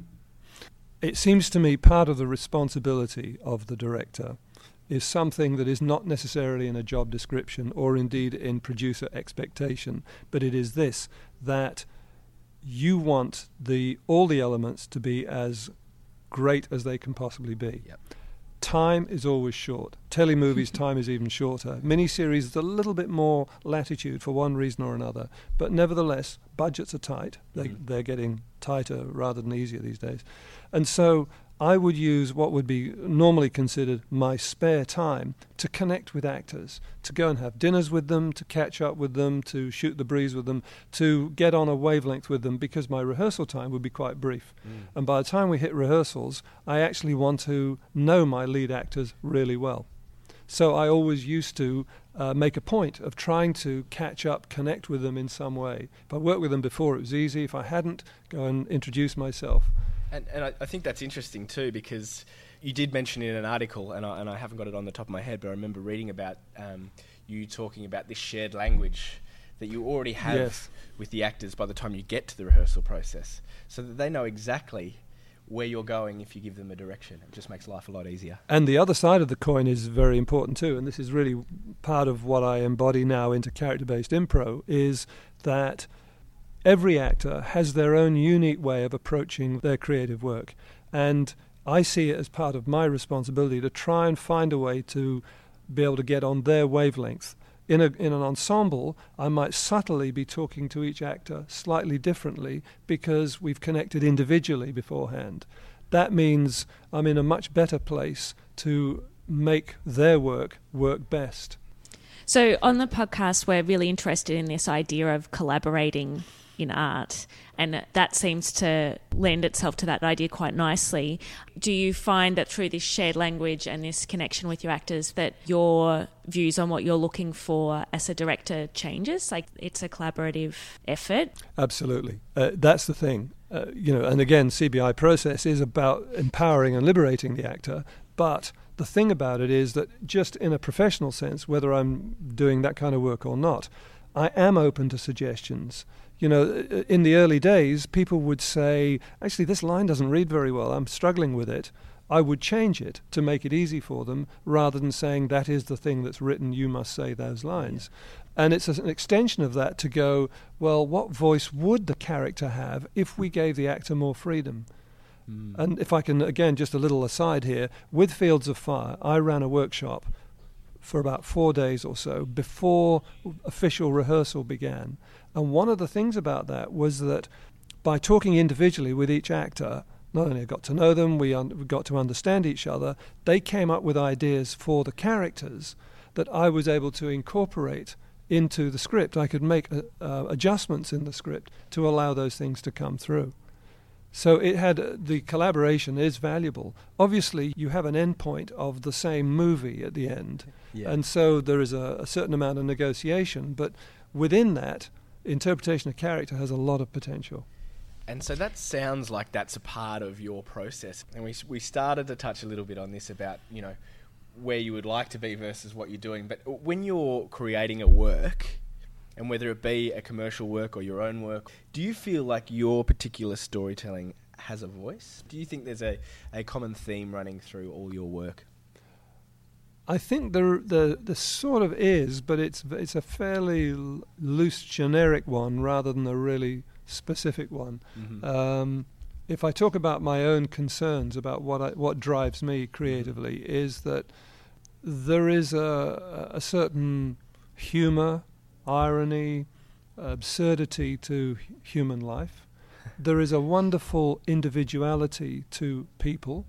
It seems to me part of the responsibility of the director is something that is not necessarily in a job description or indeed in producer expectation, but it is this, that you want all the elements to be as great as they can possibly be. Yep. Time is always short. Telemovies, time is even shorter. Miniseries is a little bit more latitude for one reason or another, but nevertheless, budgets are tight. They're getting tighter rather than easier these days. And so I would use what would be normally considered my spare time to connect with actors, to go and have dinners with them, to catch up with them, to shoot the breeze with them, to get on a wavelength with them, because my rehearsal time would be quite brief. And by the time we hit rehearsals, I actually want to know my lead actors really well. So I always used to make a point of trying to catch up, connect with them in some way. If I worked with them before, it was easy. If I hadn't, go and introduce myself. And I think that's interesting too, because you did mention in an article, and I haven't got it on the top of my head, but I remember reading about you talking about this shared language that you already have with the actors by the time you get to the rehearsal process, so that they know exactly where you're going if you give them a direction. It just makes life a lot easier. And the other side of the coin is very important too, and this is really part of what I embody now into character-based improv, is that every actor has their own unique way of approaching their creative work. And I see it as part of my responsibility to try and find a way to be able to get on their wavelength. In an ensemble, I might subtly be talking to each actor slightly differently because we've connected individually beforehand. That means I'm in a much better place to make their work best. So on the podcast, we're really interested in this idea of collaborating in art, and that seems to lend itself to that idea quite nicely. Do you find that through this shared language and this connection with your actors that your views on what you're looking for as a director changes? Like, it's a collaborative effort? Absolutely. That's the thing. And again, CBI process is about empowering and liberating the actor, but the thing about it is that just in a professional sense, whether I'm doing that kind of work or not, I am open to suggestions. In the early days, people would say, actually, this line doesn't read very well. I'm struggling with it. I would change it to make it easy for them, rather than saying that is the thing that's written, you must say those lines. And it's an extension of that to go, well, what voice would the character have if we gave the actor more freedom? And if I can, again, just a little aside here, with Fields of Fire, I ran a workshop for about 4 days or so before official rehearsal began. And one of the things about that was that by talking individually with each actor, not only I got to know them, we got to understand each other, they came up with ideas for the characters that I was able to incorporate into the script. I could make adjustments in the script to allow those things to come through. So it had the collaboration is valuable. Obviously, you have an endpoint of the same movie at the end, and so there is a certain amount of negotiation. But within that, interpretation of character has a lot of potential. And so that sounds like that's a part of your process. And we started to touch a little bit on this about, you know, where you would like to be versus what you're doing. But when you're creating a work, and whether it be a commercial work or your own work, do you feel like your particular storytelling has a voice? Do you think there's a common theme running through all your work? I think there sort of is, but it's a fairly loose, generic one rather than a really specific one. Mm-hmm. If I talk about my own concerns about what drives me creatively, is that there is a certain humour, irony, absurdity to human life. There is a wonderful individuality to people,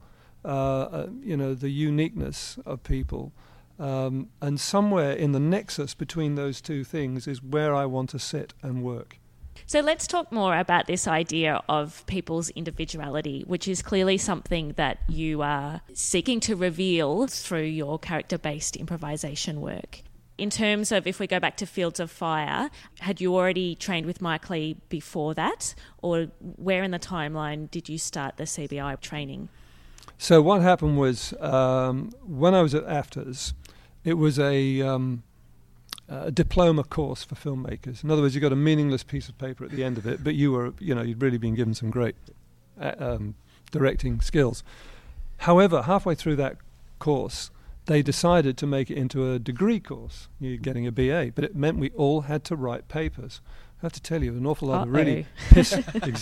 the uniqueness of people. And somewhere in the nexus between those two things is where I want to sit and work. So let's talk more about this idea of people's individuality, which is clearly something that you are seeking to reveal through your character-based improvisation work. In terms of, if we go back to Fields of Fire, had you already trained with Mike Leigh before that? Or where in the timeline did you start the CBI training? So what happened was, when I was at AFTRS, it was a diploma course for filmmakers. In other words, you got a meaningless piece of paper at the end of it, but you'd really been given some great directing skills. However, halfway through that course, they decided to make it into a degree course. You're getting a BA, but it meant we all had to write papers. I have to tell you, an awful lot of really pissed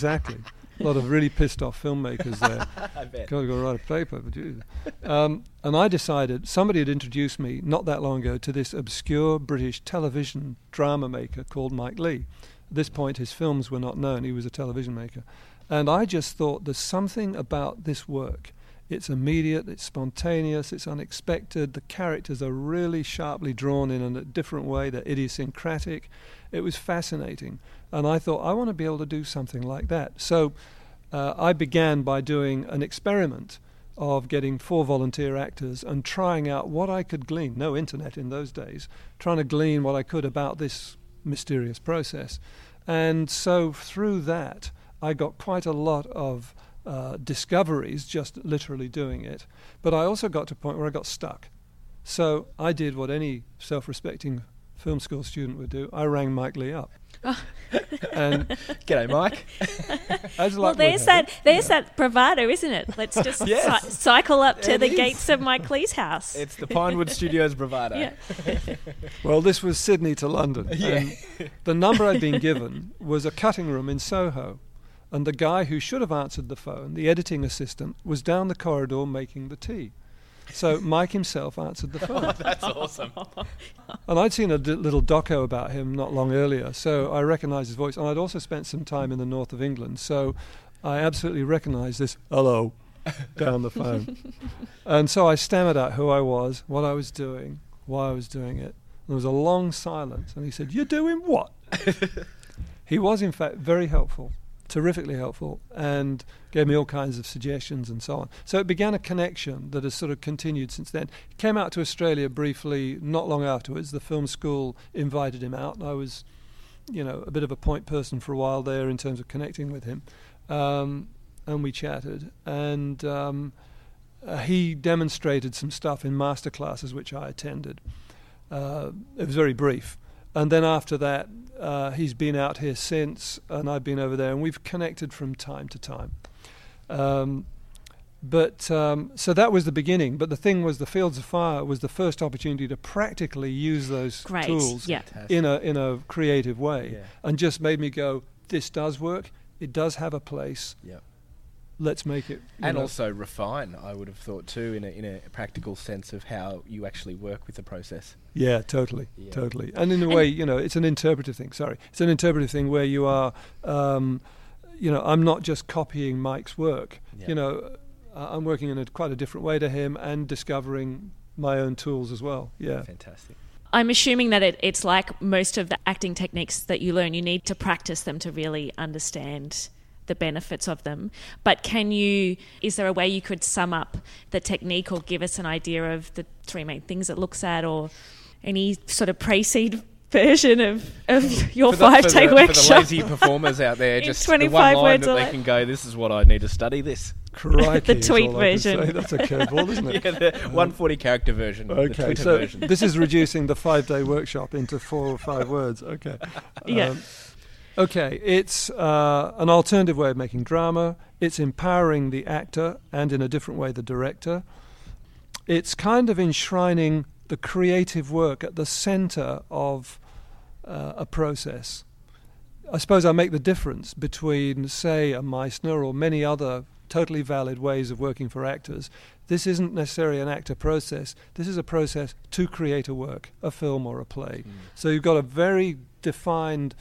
off filmmakers there. I bet. Got to go write a paper. And I decided, somebody had introduced me not that long ago to this obscure British television drama maker called Mike Leigh. At this point, his films were not known. He was a television maker. And I just thought, there's something about this work. It's immediate, it's spontaneous, it's unexpected. The characters are really sharply drawn in a different way. They're idiosyncratic. It was fascinating. And I thought, I want to be able to do something like that. So I began by doing an experiment of getting 4 volunteer actors and trying out what I could glean. No internet in those days. Trying to glean what I could about this mysterious process. And so through that, I got quite a lot of discoveries, just literally doing it. But I also got to a point where I got stuck. So I did what any self-respecting film school student would do. I rang Mike Leigh up. And g'day, Mike. Well, there's that bravado, isn't it? Let's just cycle up to the gates of Mike Leigh's house. It's the Pinewood Studios bravado. Yeah. Well, this was Sydney to London. Yeah. And the number I'd been given was a cutting room in Soho. And the guy who should have answered the phone, the editing assistant, was down the corridor making the tea. So Mike himself answered the phone. Oh, that's awesome. And I'd seen a little doco about him not long earlier, so I recognised his voice. And I'd also spent some time in the north of England, so I absolutely recognised this hello down the phone. And so I stammered out who I was, what I was doing, why I was doing it. And there was a long silence, and he said, "You're doing what?" He was, in fact, very helpful. Terrifically helpful, and gave me all kinds of suggestions and so on. So it began a connection that has sort of continued since then. He came out to Australia briefly not long afterwards. The film school invited him out, and I was, a bit of a point person for a while there in terms of connecting with him. And we chatted, and he demonstrated some stuff in master classes which I attended. It was very brief. And then after that, he's been out here since, and I've been over there, and we've connected from time to time. But so that was the beginning. But the thing was, the Fields of Fire was the first opportunity to practically use those tools in a creative way, and just made me go, this does work. It does have a place. Yeah. Let's make it. And also refine, I would have thought too, in a practical sense of how you actually work with the process. Yeah, totally. And in a way, it's an interpretive thing. It's an interpretive thing where you are, I'm not just copying Mike's work. Yeah. I'm working in quite a different way to him and discovering my own tools as well. Yeah. Fantastic. I'm assuming that it's like most of the acting techniques that you learn, you need to practice them to really understand the benefits of them. But is there a way you could sum up the technique or give us an idea of the three main things it looks at, or any sort of pre-seed version of your 5-day workshop? For the lazy performers out there, just 25 the one line words that they can go, this is what I need to study this. Crikey, the tweet version. That's a curveball, isn't it? Yeah, the 140 character version. Okay, the Twitter so version. This is reducing the 5-day workshop into 4 or 5 words. Okay. Yeah. Okay, it's an alternative way of making drama. It's empowering the actor and, in a different way, the director. It's kind of enshrining the creative work at the center of a process. I suppose I make the difference between, say, a Meissner or many other totally valid ways of working for actors. This isn't necessarily an actor process. This is a process to create a work, a film or a play. So you've got a very defined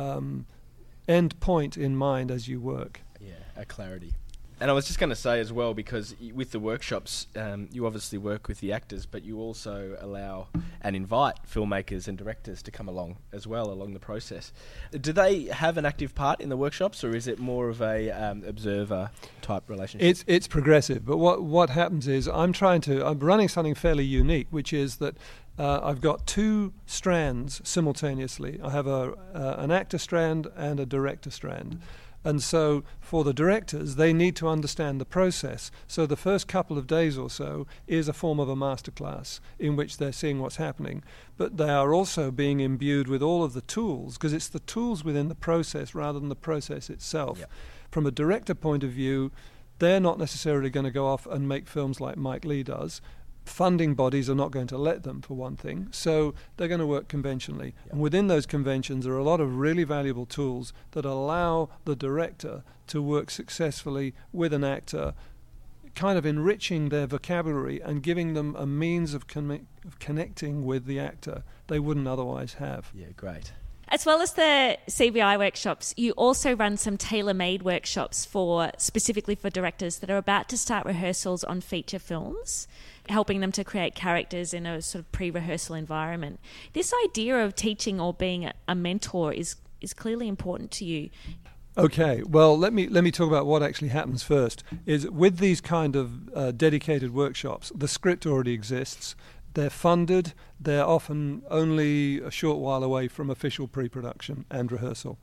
end point in mind as you work. Yeah, a clarity. And I was just going to say as well, because with the workshops, you obviously work with the actors, but you also allow and invite filmmakers and directors to come along as well along the process. Do they have an active part in the workshops, or is it more of a observer type relationship? It's progressive, but what happens is I'm running something fairly unique, which is that I've got 2 strands simultaneously. I have an actor strand and a director strand. And so for the directors, they need to understand the process. So the first couple of days or so is a form of a masterclass in which they're seeing what's happening. But they are also being imbued with all of the tools, because it's the tools within the process rather than the process itself. Yep. From a director point of view, they're not necessarily going to go off and make films like Mike Leigh does. Funding bodies are not going to let them, for one thing, so they're going to work conventionally. Yep. And within those conventions there are a lot of really valuable tools that allow the director to work successfully with an actor, kind of enriching their vocabulary and giving them a means of connecting with the actor they wouldn't otherwise have. Yeah, great. As well as the CBI workshops, you also run some tailor-made workshops specifically for directors that are about to start rehearsals on feature films, helping them to create characters in a sort of pre-rehearsal environment. This idea of teaching or being a mentor is clearly important to you. Okay, well, let me talk about what actually happens first. Is with these kind of dedicated workshops, the script already exists. They're funded. They're often only a short while away from official pre-production and rehearsal.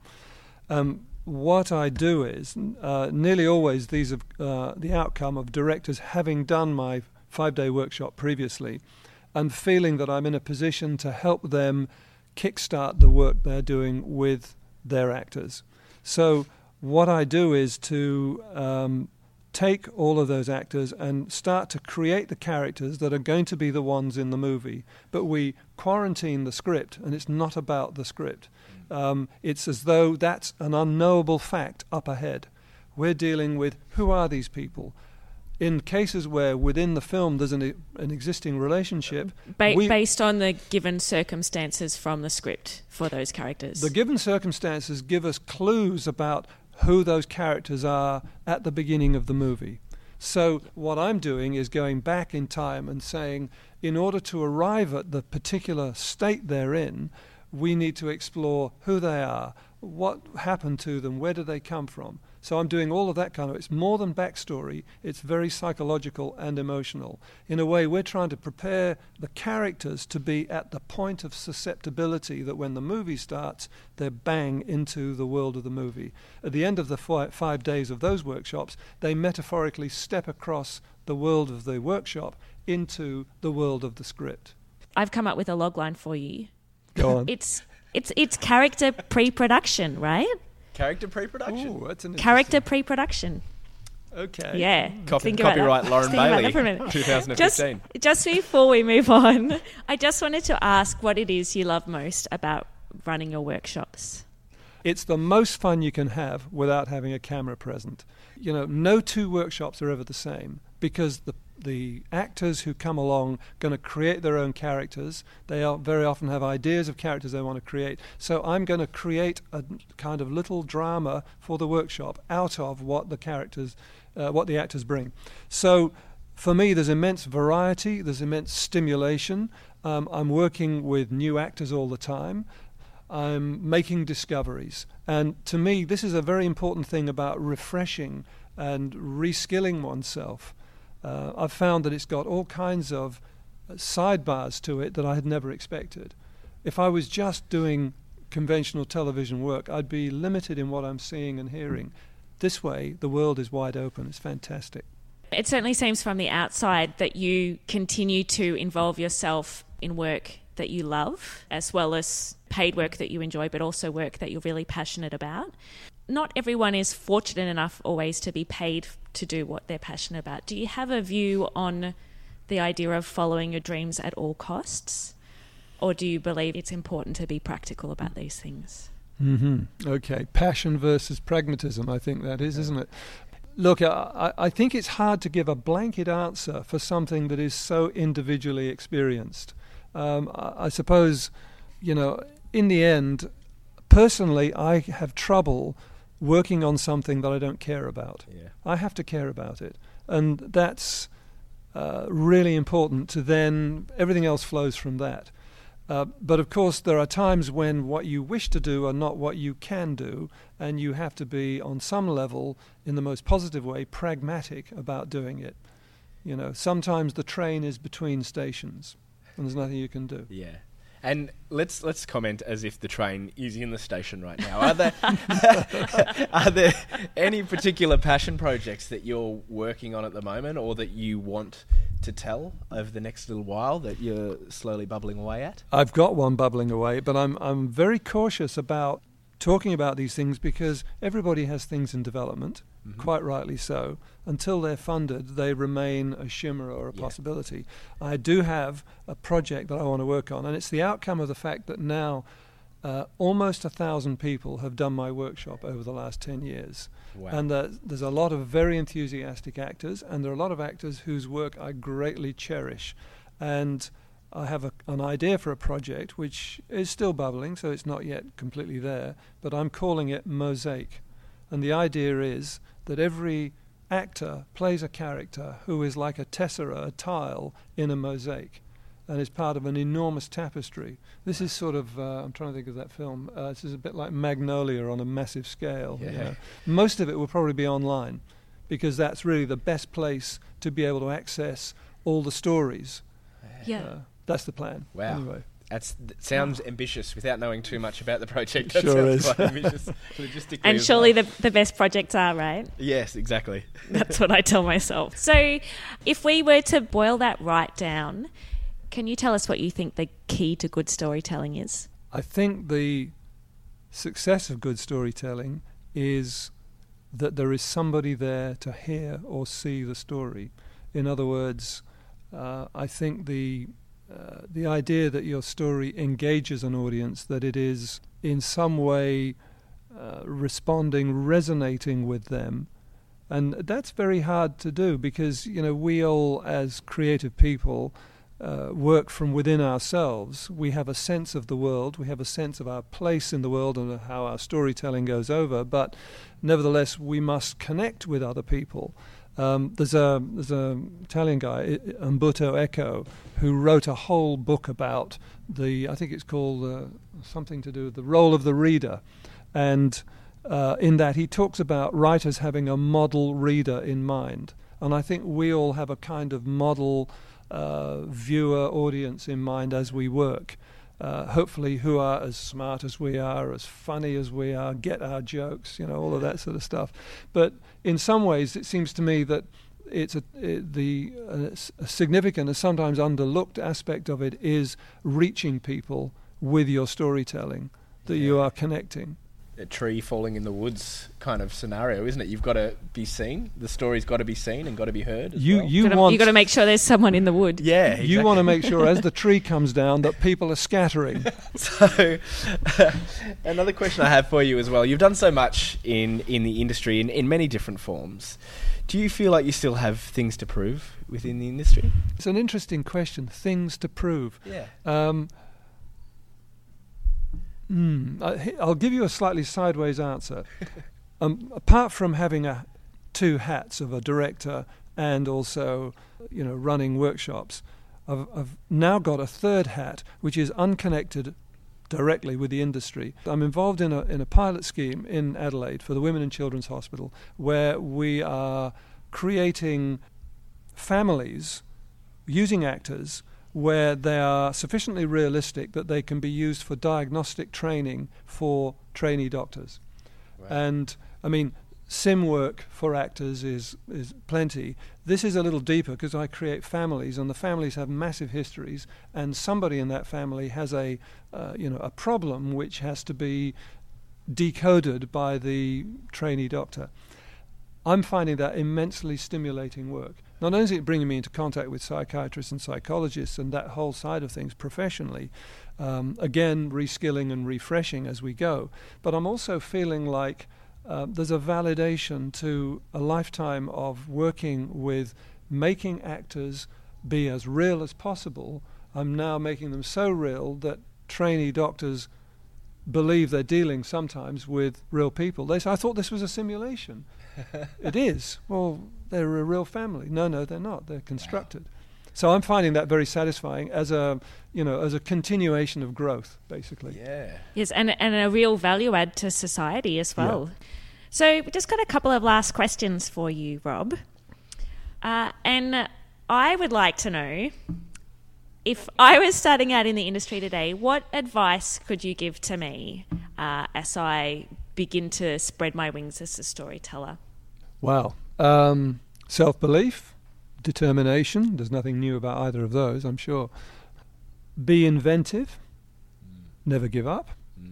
What I do is, nearly always these are the outcome of directors having done my 5-day workshop previously and feeling that I'm in a position to help them kickstart the work they're doing with their actors. So what I do is to take all of those actors and start to create the characters that are going to be the ones in the movie. But we quarantine the script, and it's not about the script. It's as though that's an unknowable fact up ahead. We're dealing with who are these people? In cases where within the film there's an existing relationship... based on the given circumstances from the script for those characters. The given circumstances give us clues about who those characters are at the beginning of the movie. So what I'm doing is going back in time and saying, in order to arrive at the particular state they're in, we need to explore who they are, what happened to them, where do they come from. So I'm doing all of that kind of... It's more than backstory. It's very psychological and emotional. In a way, we're trying to prepare the characters to be at the point of susceptibility that when the movie starts, they're bang into the world of the movie. At the end of the 5 days of those workshops, they metaphorically step across the world of the workshop into the world of the script. I've come up with a logline for you. Go on. It's character pre-production, right? Character pre-production. Ooh, that's an character pre-production. Okay. Yeah. Think about Copyright that. Lauren Think about Bailey, that for a minute. 2015. Just before we move on, I just wanted to ask what it is you love most about running your workshops. It's the most fun you can have without having a camera present. No two workshops are ever the same because the actors who come along going to create their own characters. They very often have ideas of characters they want to create. So I'm going to create a kind of little drama for the workshop out of what the actors bring. So for me, there's immense variety. There's immense stimulation. I'm working with new actors all the time. I'm making discoveries. And to me, this is a very important thing about refreshing and reskilling oneself. I've found that it's got all kinds of sidebars to it that I had never expected. If I was just doing conventional television work, I'd be limited in what I'm seeing and hearing. This way, the world is wide open. It's fantastic. It certainly seems from the outside that you continue to involve yourself in work that you love, as well as paid work that you enjoy, but also work that you're really passionate about. Not everyone is fortunate enough always to be paid to do what they're passionate about. Do you have a view on the idea of following your dreams at all costs? Or do you believe it's important to be practical about these things? Mm-hmm. Okay. Passion versus pragmatism, I think that is, isn't it? Look, I think it's hard to give a blanket answer for something that is so individually experienced. I suppose, in the end, personally, I have trouble working on something that I don't care about. Yeah. I have to care about it. And that's really important to then, everything else flows from that. But of course, there are times when what you wish to do are not what you can do, and you have to be, on some level, in the most positive way, pragmatic about doing it. Sometimes the train is between stations, and there's nothing you can do. Yeah. And let's comment as if the train is in the station right now. Are there any particular passion projects that you're working on at the moment, or that you want to tell over the next little while that you're slowly bubbling away at? I've got one bubbling away, but I'm very cautious about talking about these things because everybody has things in development, quite rightly so. Until they're funded, they remain a shimmer or a possibility. I do have a project that I want to work on, and it's the outcome of the fact that now almost 1,000 people have done my workshop over the last 10 years. Wow. And there's a lot of very enthusiastic actors, and there are a lot of actors whose work I greatly cherish. And I have an idea for a project which is still bubbling, so it's not yet completely there, but I'm calling it Mosaic. And the idea is that every actor plays a character who is like a tessera, a tile in a mosaic, and is part of an enormous tapestry. This is sort of, I'm trying to think of that film, this is a bit like Magnolia on a massive scale. Yeah. Most of it will probably be online, because that's really the best place to be able to access all the stories. Yeah. That's the plan. Wow. Anyway. That sounds ambitious without knowing too much about the project. Sure sounds is. quite ambitious logistically. And as surely well. the best projects are, right? Yes, exactly. That's what I tell myself. So if we were to boil that right down, can you tell us what you think the key to good storytelling is? I think the success of good storytelling is that there is somebody there to hear or see the story. In other words, I think the idea that your story engages an audience, that it is in some way responding, resonating with them. And that's very hard to do because, we all, as creative people, work from within ourselves. We have a sense of the world, we have a sense of our place in the world and how our storytelling goes over, but nevertheless we must connect with other people. There's an Italian guy, Umberto Eco, who wrote a whole book about I think it's called something to do with the role of the reader. And in that he talks about writers having a model reader in mind. And I think we all have a kind of model viewer audience in mind as we work. Hopefully who are as smart as we are, as funny as we are, get our jokes, all of that sort of stuff. But in some ways it seems to me that it's a significant and sometimes underlooked aspect of it is reaching people with your storytelling, that you are connecting. a tree falling in the woods kind of scenario, isn't it? You've got to be seen. The story's got to be seen and got to be heard. You got to make sure there's someone in the wood. Yeah, exactly. You want to make sure as the tree comes down that people are scattering. So, another question I have for you as well. You've done so much in the industry in many different forms. Do you feel like you still have things to prove within the industry? It's an interesting question. Things to prove. Yeah. I'll give you a slightly sideways answer. Apart from having two hats of a director and also, running workshops, I've now got a third hat, which is unconnected directly with the industry. I'm involved in a pilot scheme in Adelaide for the Women and Children's Hospital, where we are creating families using actors where they are sufficiently realistic that they can be used for diagnostic training for trainee doctors. Right. And I mean, sim work for actors is plenty. This is a little deeper because I create families, and the families have massive histories, and somebody in that family has a problem which has to be decoded by the trainee doctor. I'm finding that immensely stimulating work. Not only is it bringing me into contact with psychiatrists and psychologists and that whole side of things professionally, again, reskilling and refreshing as we go, but I'm also feeling like there's a validation to a lifetime of working with making actors be as real as possible. I'm now making them so real that trainee doctors believe they're dealing sometimes with real people. They say, I thought this was a simulation. It is. Well, they're a real family. No, they're not. They're constructed. Wow. So I'm finding that very satisfying as a continuation of growth, basically. Yeah. Yes, and a real value add to society as well. Yeah. So we just got a couple of last questions for you, Rob. And I would like to know, if I was starting out in the industry today, what advice could you give to me as I begin to spread my wings as a storyteller? Wow. Self-belief, determination. There's nothing new about either of those, I'm sure. Be inventive. Never give up.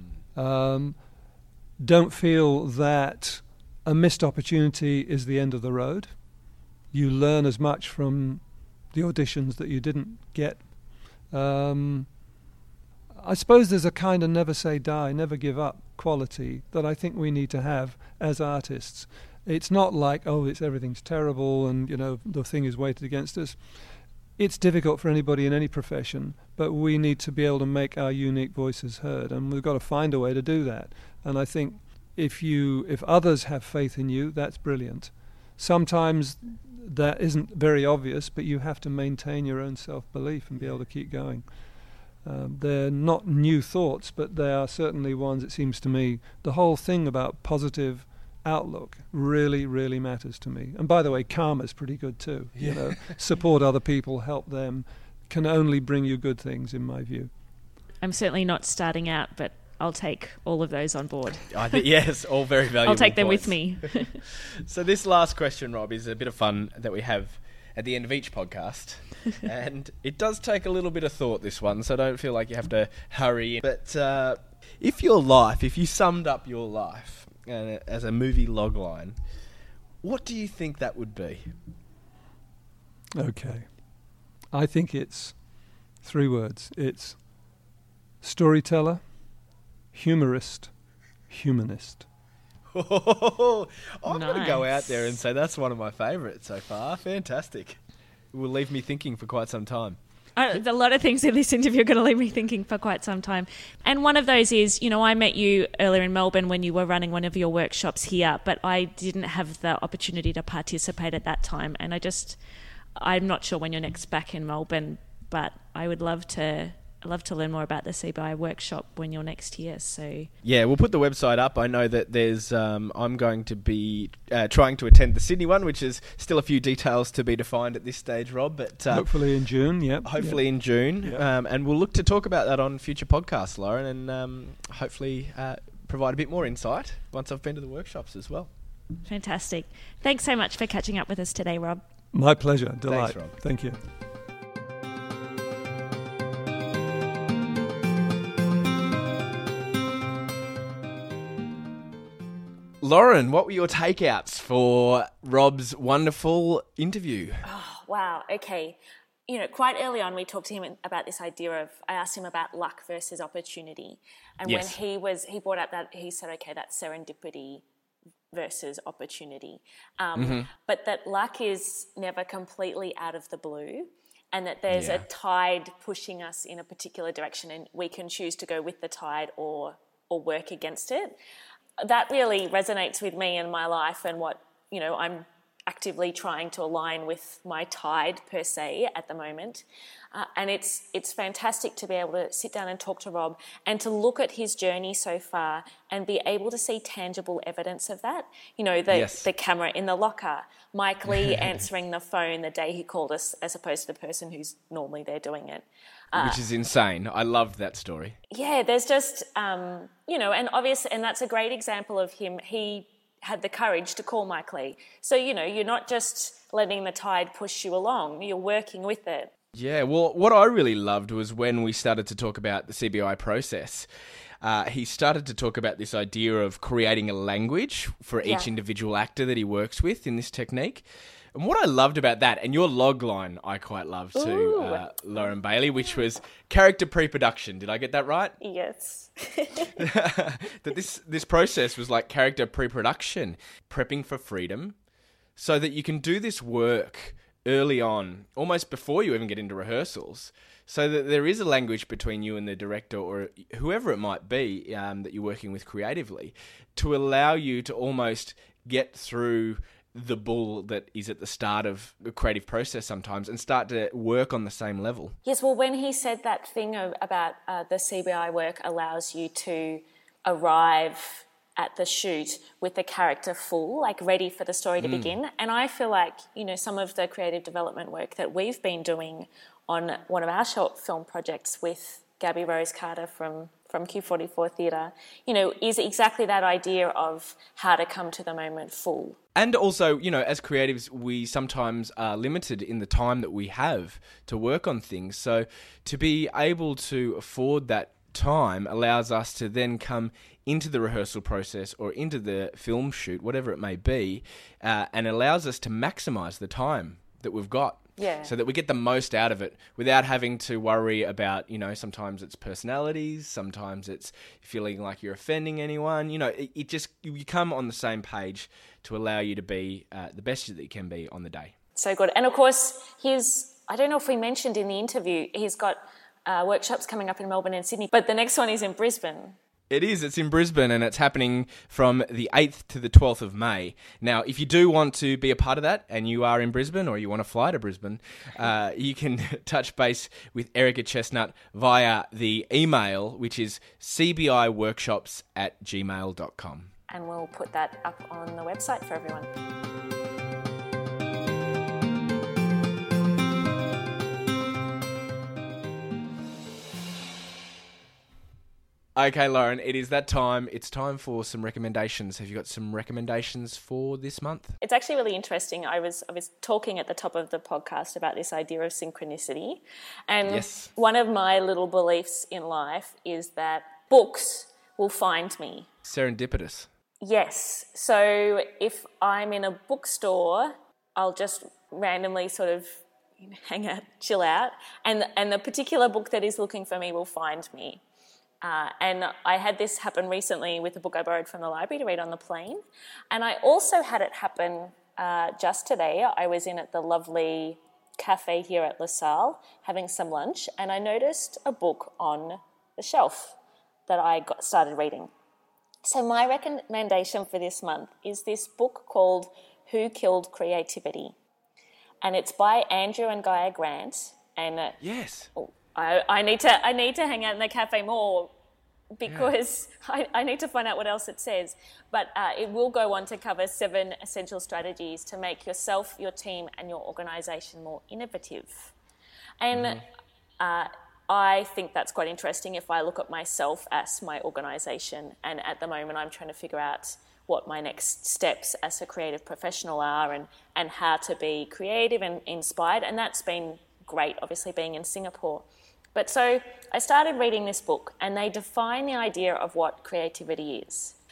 Don't feel that a missed opportunity is the end of the road. You learn as much from the auditions that you didn't get. I suppose there's a kind of never say die, never give up quality that I think we need to have as artists. It's not like, everything's terrible and, the thing is weighted against us. It's difficult for anybody in any profession, but we need to be able to make our unique voices heard, and we've got to find a way to do that. And I think if others have faith in you, that's brilliant. Sometimes that isn't very obvious, but you have to maintain your own self-belief and be able to keep going. They're not new thoughts, but they are certainly ones, it seems to me. The whole thing about positive outlook really, really matters to me. And by the way, karma's pretty good too. Yeah. Support other people, help them, can only bring you good things, in my view. I'm certainly not starting out, but I'll take all of those on board. I think, yes, all very valuable. I'll take them points with me. So this last question, Rob, is a bit of fun that we have at the end of each podcast. And it does take a little bit of thought, this one, so don't feel like you have to hurry. But if you summed up your life as a movie logline, what do you think that would be? Okay. I think it's 3 words. It's storyteller, humorist, humanist. I'm going to go out there and say that's one of my favourites so far. Fantastic. It will leave me thinking for quite some time. A lot of things in this interview are going to leave me thinking for quite some time. And one of those is, I met you earlier in Melbourne when you were running one of your workshops here, but I didn't have the opportunity to participate at that time. And I'm not sure when you're next back in Melbourne, but I would love to learn more about the CBI workshop when you're next here. So yeah, we'll put the website up. I know that there's I'm going to be trying to attend the Sydney one, which is still a few details to be defined at this stage, Rob, but hopefully in June. In June. Yep. And we'll look to talk about that on future podcasts, Lauren, and hopefully provide a bit more insight once I've been to the workshops as well. Fantastic. Thanks so much for catching up with us today, Rob. My pleasure. Delight. Thanks, Rob. Thank you. Lauren, what were your takeouts for Rob's wonderful interview? Wow. Okay. Quite early on, we talked to him about this idea of, I asked him about luck versus opportunity. And Yes. when he brought up that, he said, okay, that's serendipity versus opportunity. But that luck is never completely out of the blue, and that there's a tide pushing us in a particular direction, and we can choose to go with the tide or work against it. That really resonates with me in my life and what, I'm actively trying to align with my tide per se at the moment. And it's fantastic to be able to sit down and talk to Rob and to look at his journey so far and be able to see tangible evidence of that. The camera in the locker, Mike Lee answering the phone the day he called us as opposed to the person who's normally there doing it. Which is insane. I loved that story. Yeah, there's just, and obviously, and that's a great example of him. He had the courage to call Mike Lee. So, you're not just letting the tide push you along, you're working with it. Yeah, well, what I really loved was when we started to talk about the CBI process. He started to talk about this idea of creating a language for each individual actor that he works with in this technique. And what I loved about that, and your log line I quite loved too, Lauren Bailey, which was character pre-production. Did I get that right? Yes. That this process was like character pre-production, prepping for freedom, so that you can do this work early on, almost before you even get into rehearsals, so that there is a language between you and the director or whoever it might be that you're working with creatively, to allow you to almost get through the bull that is at the start of the creative process sometimes and start to work on the same level. Yes, well, when he said that thing about the CBI work allows you to arrive at the shoot with the character full, like ready for the story to begin. And I feel like, some of the creative development work that we've been doing on one of our short film projects with Gabby Rose Carter from Q44 Theatre, is exactly that idea of how to come to the moment full. And also, as creatives, we sometimes are limited in the time that we have to work on things. So to be able to afford that time allows us to then come into the rehearsal process or into the film shoot, whatever it may be, and allows us to maximise the time that we've got. Yeah. So that we get the most out of it without having to worry about, sometimes it's personalities, sometimes it's feeling like you're offending anyone. It just, you come on the same page to allow you to be the best that you can be on the day. So good. And of course, I don't know if we mentioned in the interview, he's got workshops coming up in Melbourne and Sydney, but the next one is in Brisbane. It is. It's in Brisbane, and it's happening from the 8th to the 12th of May. Now, if you do want to be a part of that and you are in Brisbane or you want to fly to Brisbane, you can touch base with Erica Chestnut via the email, which is cbiworkshops@gmail.com. And we'll put that up on the website for everyone. Okay, Lauren, it is that time. It's time for some recommendations. Have you got some recommendations for this month? It's actually really interesting. I was talking at the top of the podcast about this idea of synchronicity. And one of my little beliefs in life is that books will find me. Serendipitous. Yes. So if I'm in a bookstore, I'll just randomly sort of hang out, chill out, and the particular book that is looking for me will find me. And I had this happen recently with a book I borrowed from the library to read on the plane. And I also had it happen just today. I was in at the lovely cafe here at LaSalle having some lunch, and I noticed a book on the shelf that I started reading. So my recommendation for this month is this book called Who Killed Creativity? And it's by Andrew and Gaia Grant. And yes. I need to hang out in the cafe more because I need to find out what else it says. But it will go on to cover 7 essential strategies to make yourself, your team, and your organisation more innovative. And I think that's quite interesting if I look at myself as my organisation. And at the moment, I'm trying to figure out what my next steps as a creative professional are and how to be creative and inspired. And that's been great, obviously, being in Singapore. But so I started reading this book, and they define the idea of what creativity is.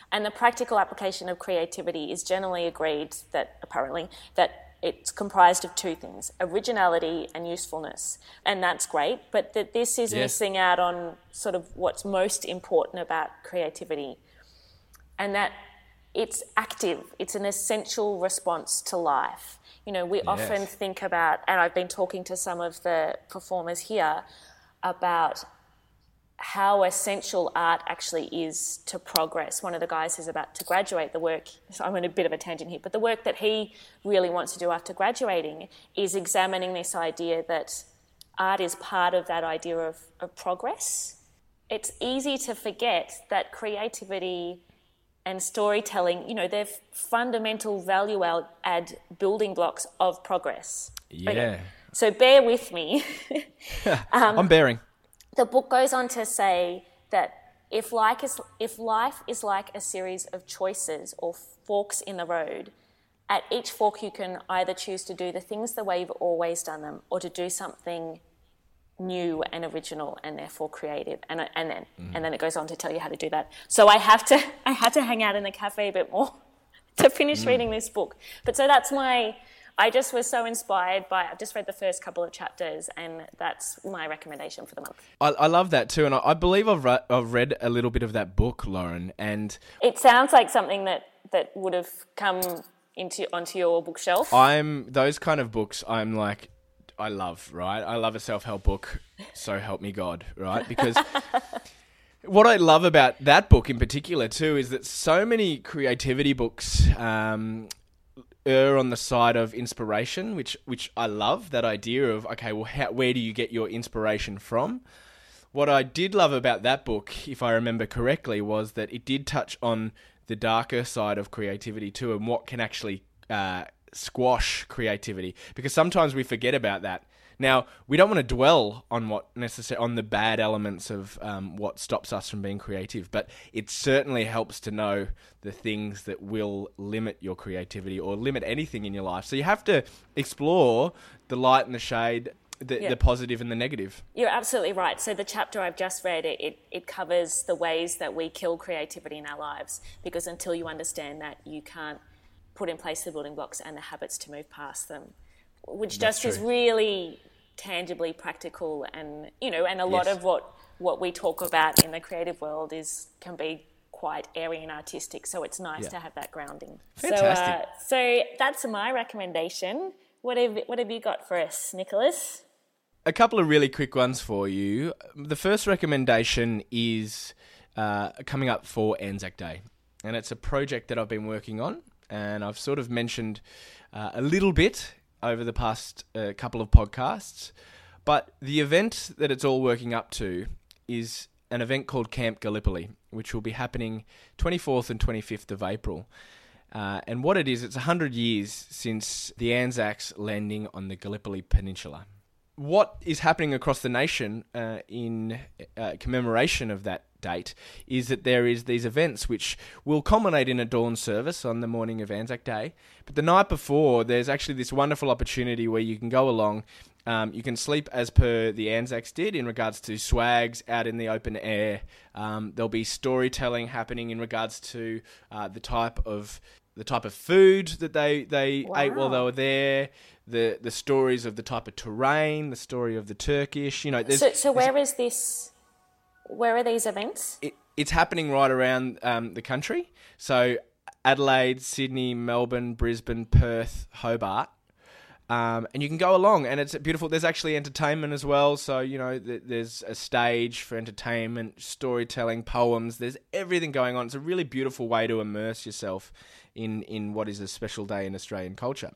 And the practical application of creativity is generally agreed that, apparently, that it's comprised of two things, originality and usefulness. And that's great, but that this is missing out on sort of what's most important about creativity. And that it's active, it's an essential response to life. You know, we often think about, and I've been talking to some of the performers here about how essential art actually is to progress. One of the guys who's about to graduate, the work, so I'm on a bit of a tangent here, but the work that he really wants to do after graduating is examining this idea that art is part of that idea of progress. It's easy to forget that creativity and storytelling, you know, they're fundamental value add building blocks of progress. Yeah. Okay. So bear with me. I'm bearing. The book goes on to say that if life is like a series of choices or forks in the road, at each fork you can either choose to do the things the way you've always done them or to do something new and original and therefore creative. And then it goes on to tell you how to do that. So I had to hang out in the cafe a bit more to finish reading this book. But so that's I just was so inspired I've just read the first couple of chapters, and that's my recommendation for the month. I love that too, and I believe I've read a little bit of that book, Lauren, and it sounds like something that would have come onto your bookshelf. Those kind of books I'm like, I love, right? I love a self-help book, so help me God, right? Because what I love about that book in particular too is that so many creativity books err on the side of inspiration, which I love, that idea of, okay, well, where do you get your inspiration from? What I did love about that book, if I remember correctly, was that it did touch on the darker side of creativity too, and what can actually squash creativity, because sometimes we forget about that. Now, we don't want to dwell on on the bad elements of what stops us from being creative, but it certainly helps to know the things that will limit your creativity or limit anything in your life. So you have to explore the light and the shade, the positive and the negative. You're absolutely right. So the chapter I've just read, it covers the ways that we kill creativity in our lives, because until you understand that, you can't put in place the building blocks and the habits to move past them, which just is really tangibly practical. And you know, and a lot of what we talk about in the creative world can be quite airy and artistic, so it's nice to have that grounding. Fantastic. So that's my recommendation. What have you got for us, Nicholas? A couple of really quick ones for you. The first recommendation is coming up for Anzac Day, and it's a project that I've been working on, and I've sort of mentioned a little bit over the past couple of podcasts, but the event that it's all working up to is an event called Camp Gallipoli, which will be happening 24th and 25th of April. And what it is, it's 100 years since the Anzacs landing on the Gallipoli Peninsula. What is happening across the nation in commemoration of that date is that there is these events which will culminate in a dawn service on the morning of Anzac Day. But the night before, there's actually this wonderful opportunity where you can go along. You can sleep as per the Anzacs did in regards to swags out in the open air. There'll be storytelling happening in regards to the type of food that they ate while they were there. The stories of the type of terrain, the story of the Turkish. You know, so where is this? Where are these events? It's happening right around the country. So Adelaide, Sydney, Melbourne, Brisbane, Perth, Hobart. And you can go along, and it's beautiful. There's actually entertainment as well. So, you know, there's a stage for entertainment, storytelling, poems. There's everything going on. It's a really beautiful way to immerse yourself in what is a special day in Australian culture.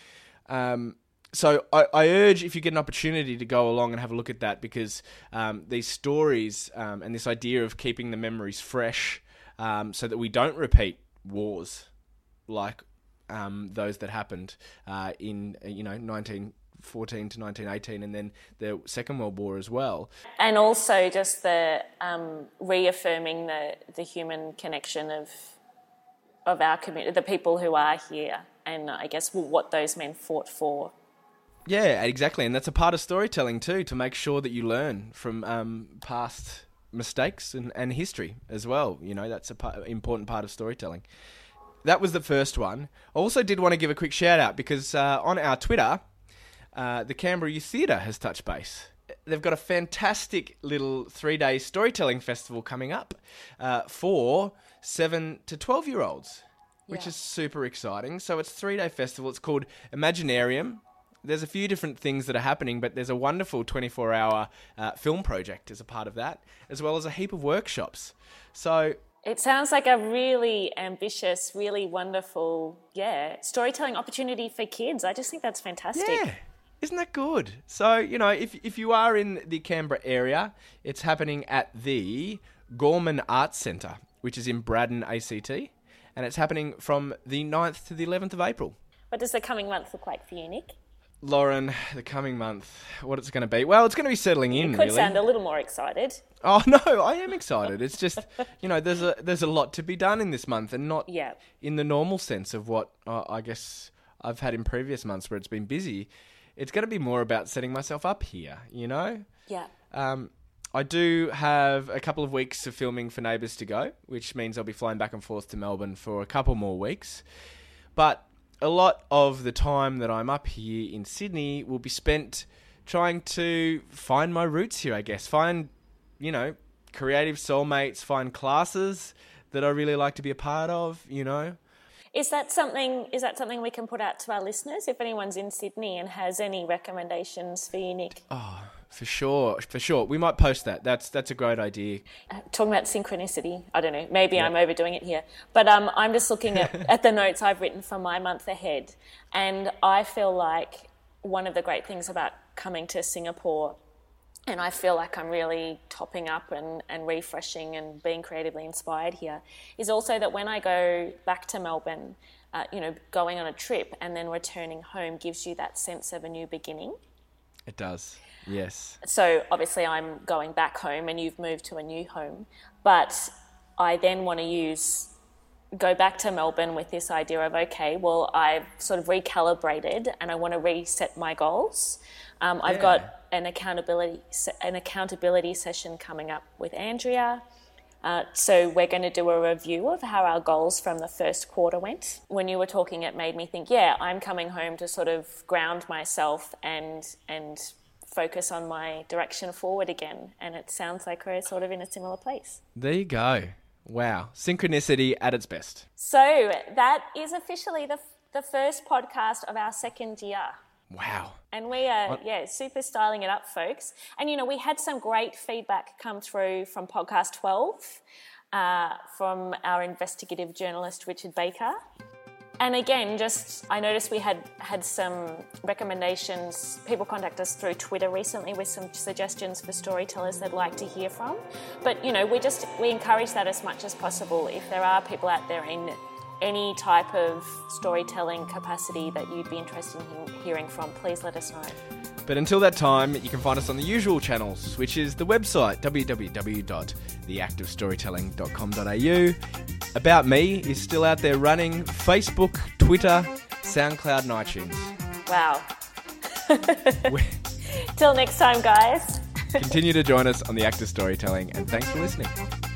So I urge, if you get an opportunity, to go along and have a look at that, because these stories and this idea of keeping the memories fresh so that we don't repeat wars like those that happened in 1914 to 1918, and then the Second World War as well. And also just the reaffirming the human connection of our community, the people who are here, and I guess what those men fought for. Yeah, exactly, and that's a part of storytelling too, to make sure that you learn from past mistakes and history as well. You know, that's important part of storytelling. That was the first one. I also did want to give a quick shout out because on our Twitter, the Canberra Youth Theatre has touched base. They've got a fantastic little 3-day storytelling festival coming up for 7 to 12-year-olds, which is super exciting. So it's a 3-day festival. It's called Imaginarium. There's a few different things that are happening, but there's a wonderful 24-hour film project as a part of that, as well as a heap of workshops. So it sounds like a really ambitious, really wonderful, storytelling opportunity for kids. I just think that's fantastic. Yeah. Isn't that good? So, you know, if you are in the Canberra area, it's happening at the Gorman Arts Centre, which is in Braddon, ACT, and it's happening from the 9th to the 11th of April. What does the coming month look like for you, Nick? Lauren, the coming month, what it's going to be? Well, it's going to be settling in, You really. could sound a little more excited. Oh, no, I am excited. It's just, you know, there's a lot to be done in this month and not in the normal sense of what I guess I've had in previous months where it's been busy. It's going to be more about setting myself up here, you know? Yeah. I do have a couple of weeks of filming for Neighbours to go, which means I'll be flying back and forth to Melbourne for a couple more weeks. But a lot of the time that I'm up here in Sydney will be spent trying to find my roots here, I guess. Find, you know, creative soulmates, find classes that I really like to be a part of, you know. Is that something we can put out to our listeners if anyone's in Sydney and has any recommendations for you, Nick? Oh, for sure. We might post that. That's a great idea. Talking about synchronicity, I don't know, maybe I'm overdoing it here, but I'm just looking at the notes I've written for my month ahead, and I feel like one of the great things about coming to Singapore, and I feel like I'm really topping up and refreshing and being creatively inspired here, is also that when I go back to Melbourne, going on a trip and then returning home gives you that sense of a new beginning. It does, yes. So obviously I'm going back home and you've moved to a new home, but I then want to go back to Melbourne with this idea of, okay, well, I've sort of recalibrated and I want to reset my goals. I've got an accountability session coming up with Andrea. So we're going to do a review of how our goals from the first quarter went. When you were talking, it made me think, I'm coming home to sort of ground myself and focus on my direction forward again. And it sounds like we're sort of in a similar place. There you go. Wow. Synchronicity at its best. So that is officially the first podcast of our second year. Wow. And we are, super styling it up, folks. And, we had some great feedback come through from podcast 12 from our investigative journalist, Richard Baker. And again, I noticed we had some recommendations. People contact us through Twitter recently with some suggestions for storytellers they'd like to hear from. But, we encourage that as much as possible. If there are people out there in any type of storytelling capacity that you'd be interested in hearing from, please let us know. But until that time, you can find us on the usual channels, which is the website, www.theactivestorytelling.com.au. About Me is still out there running, Facebook, Twitter, SoundCloud and iTunes. Wow. Till next time, guys. Continue to join us on The Act of Storytelling, and thanks for listening.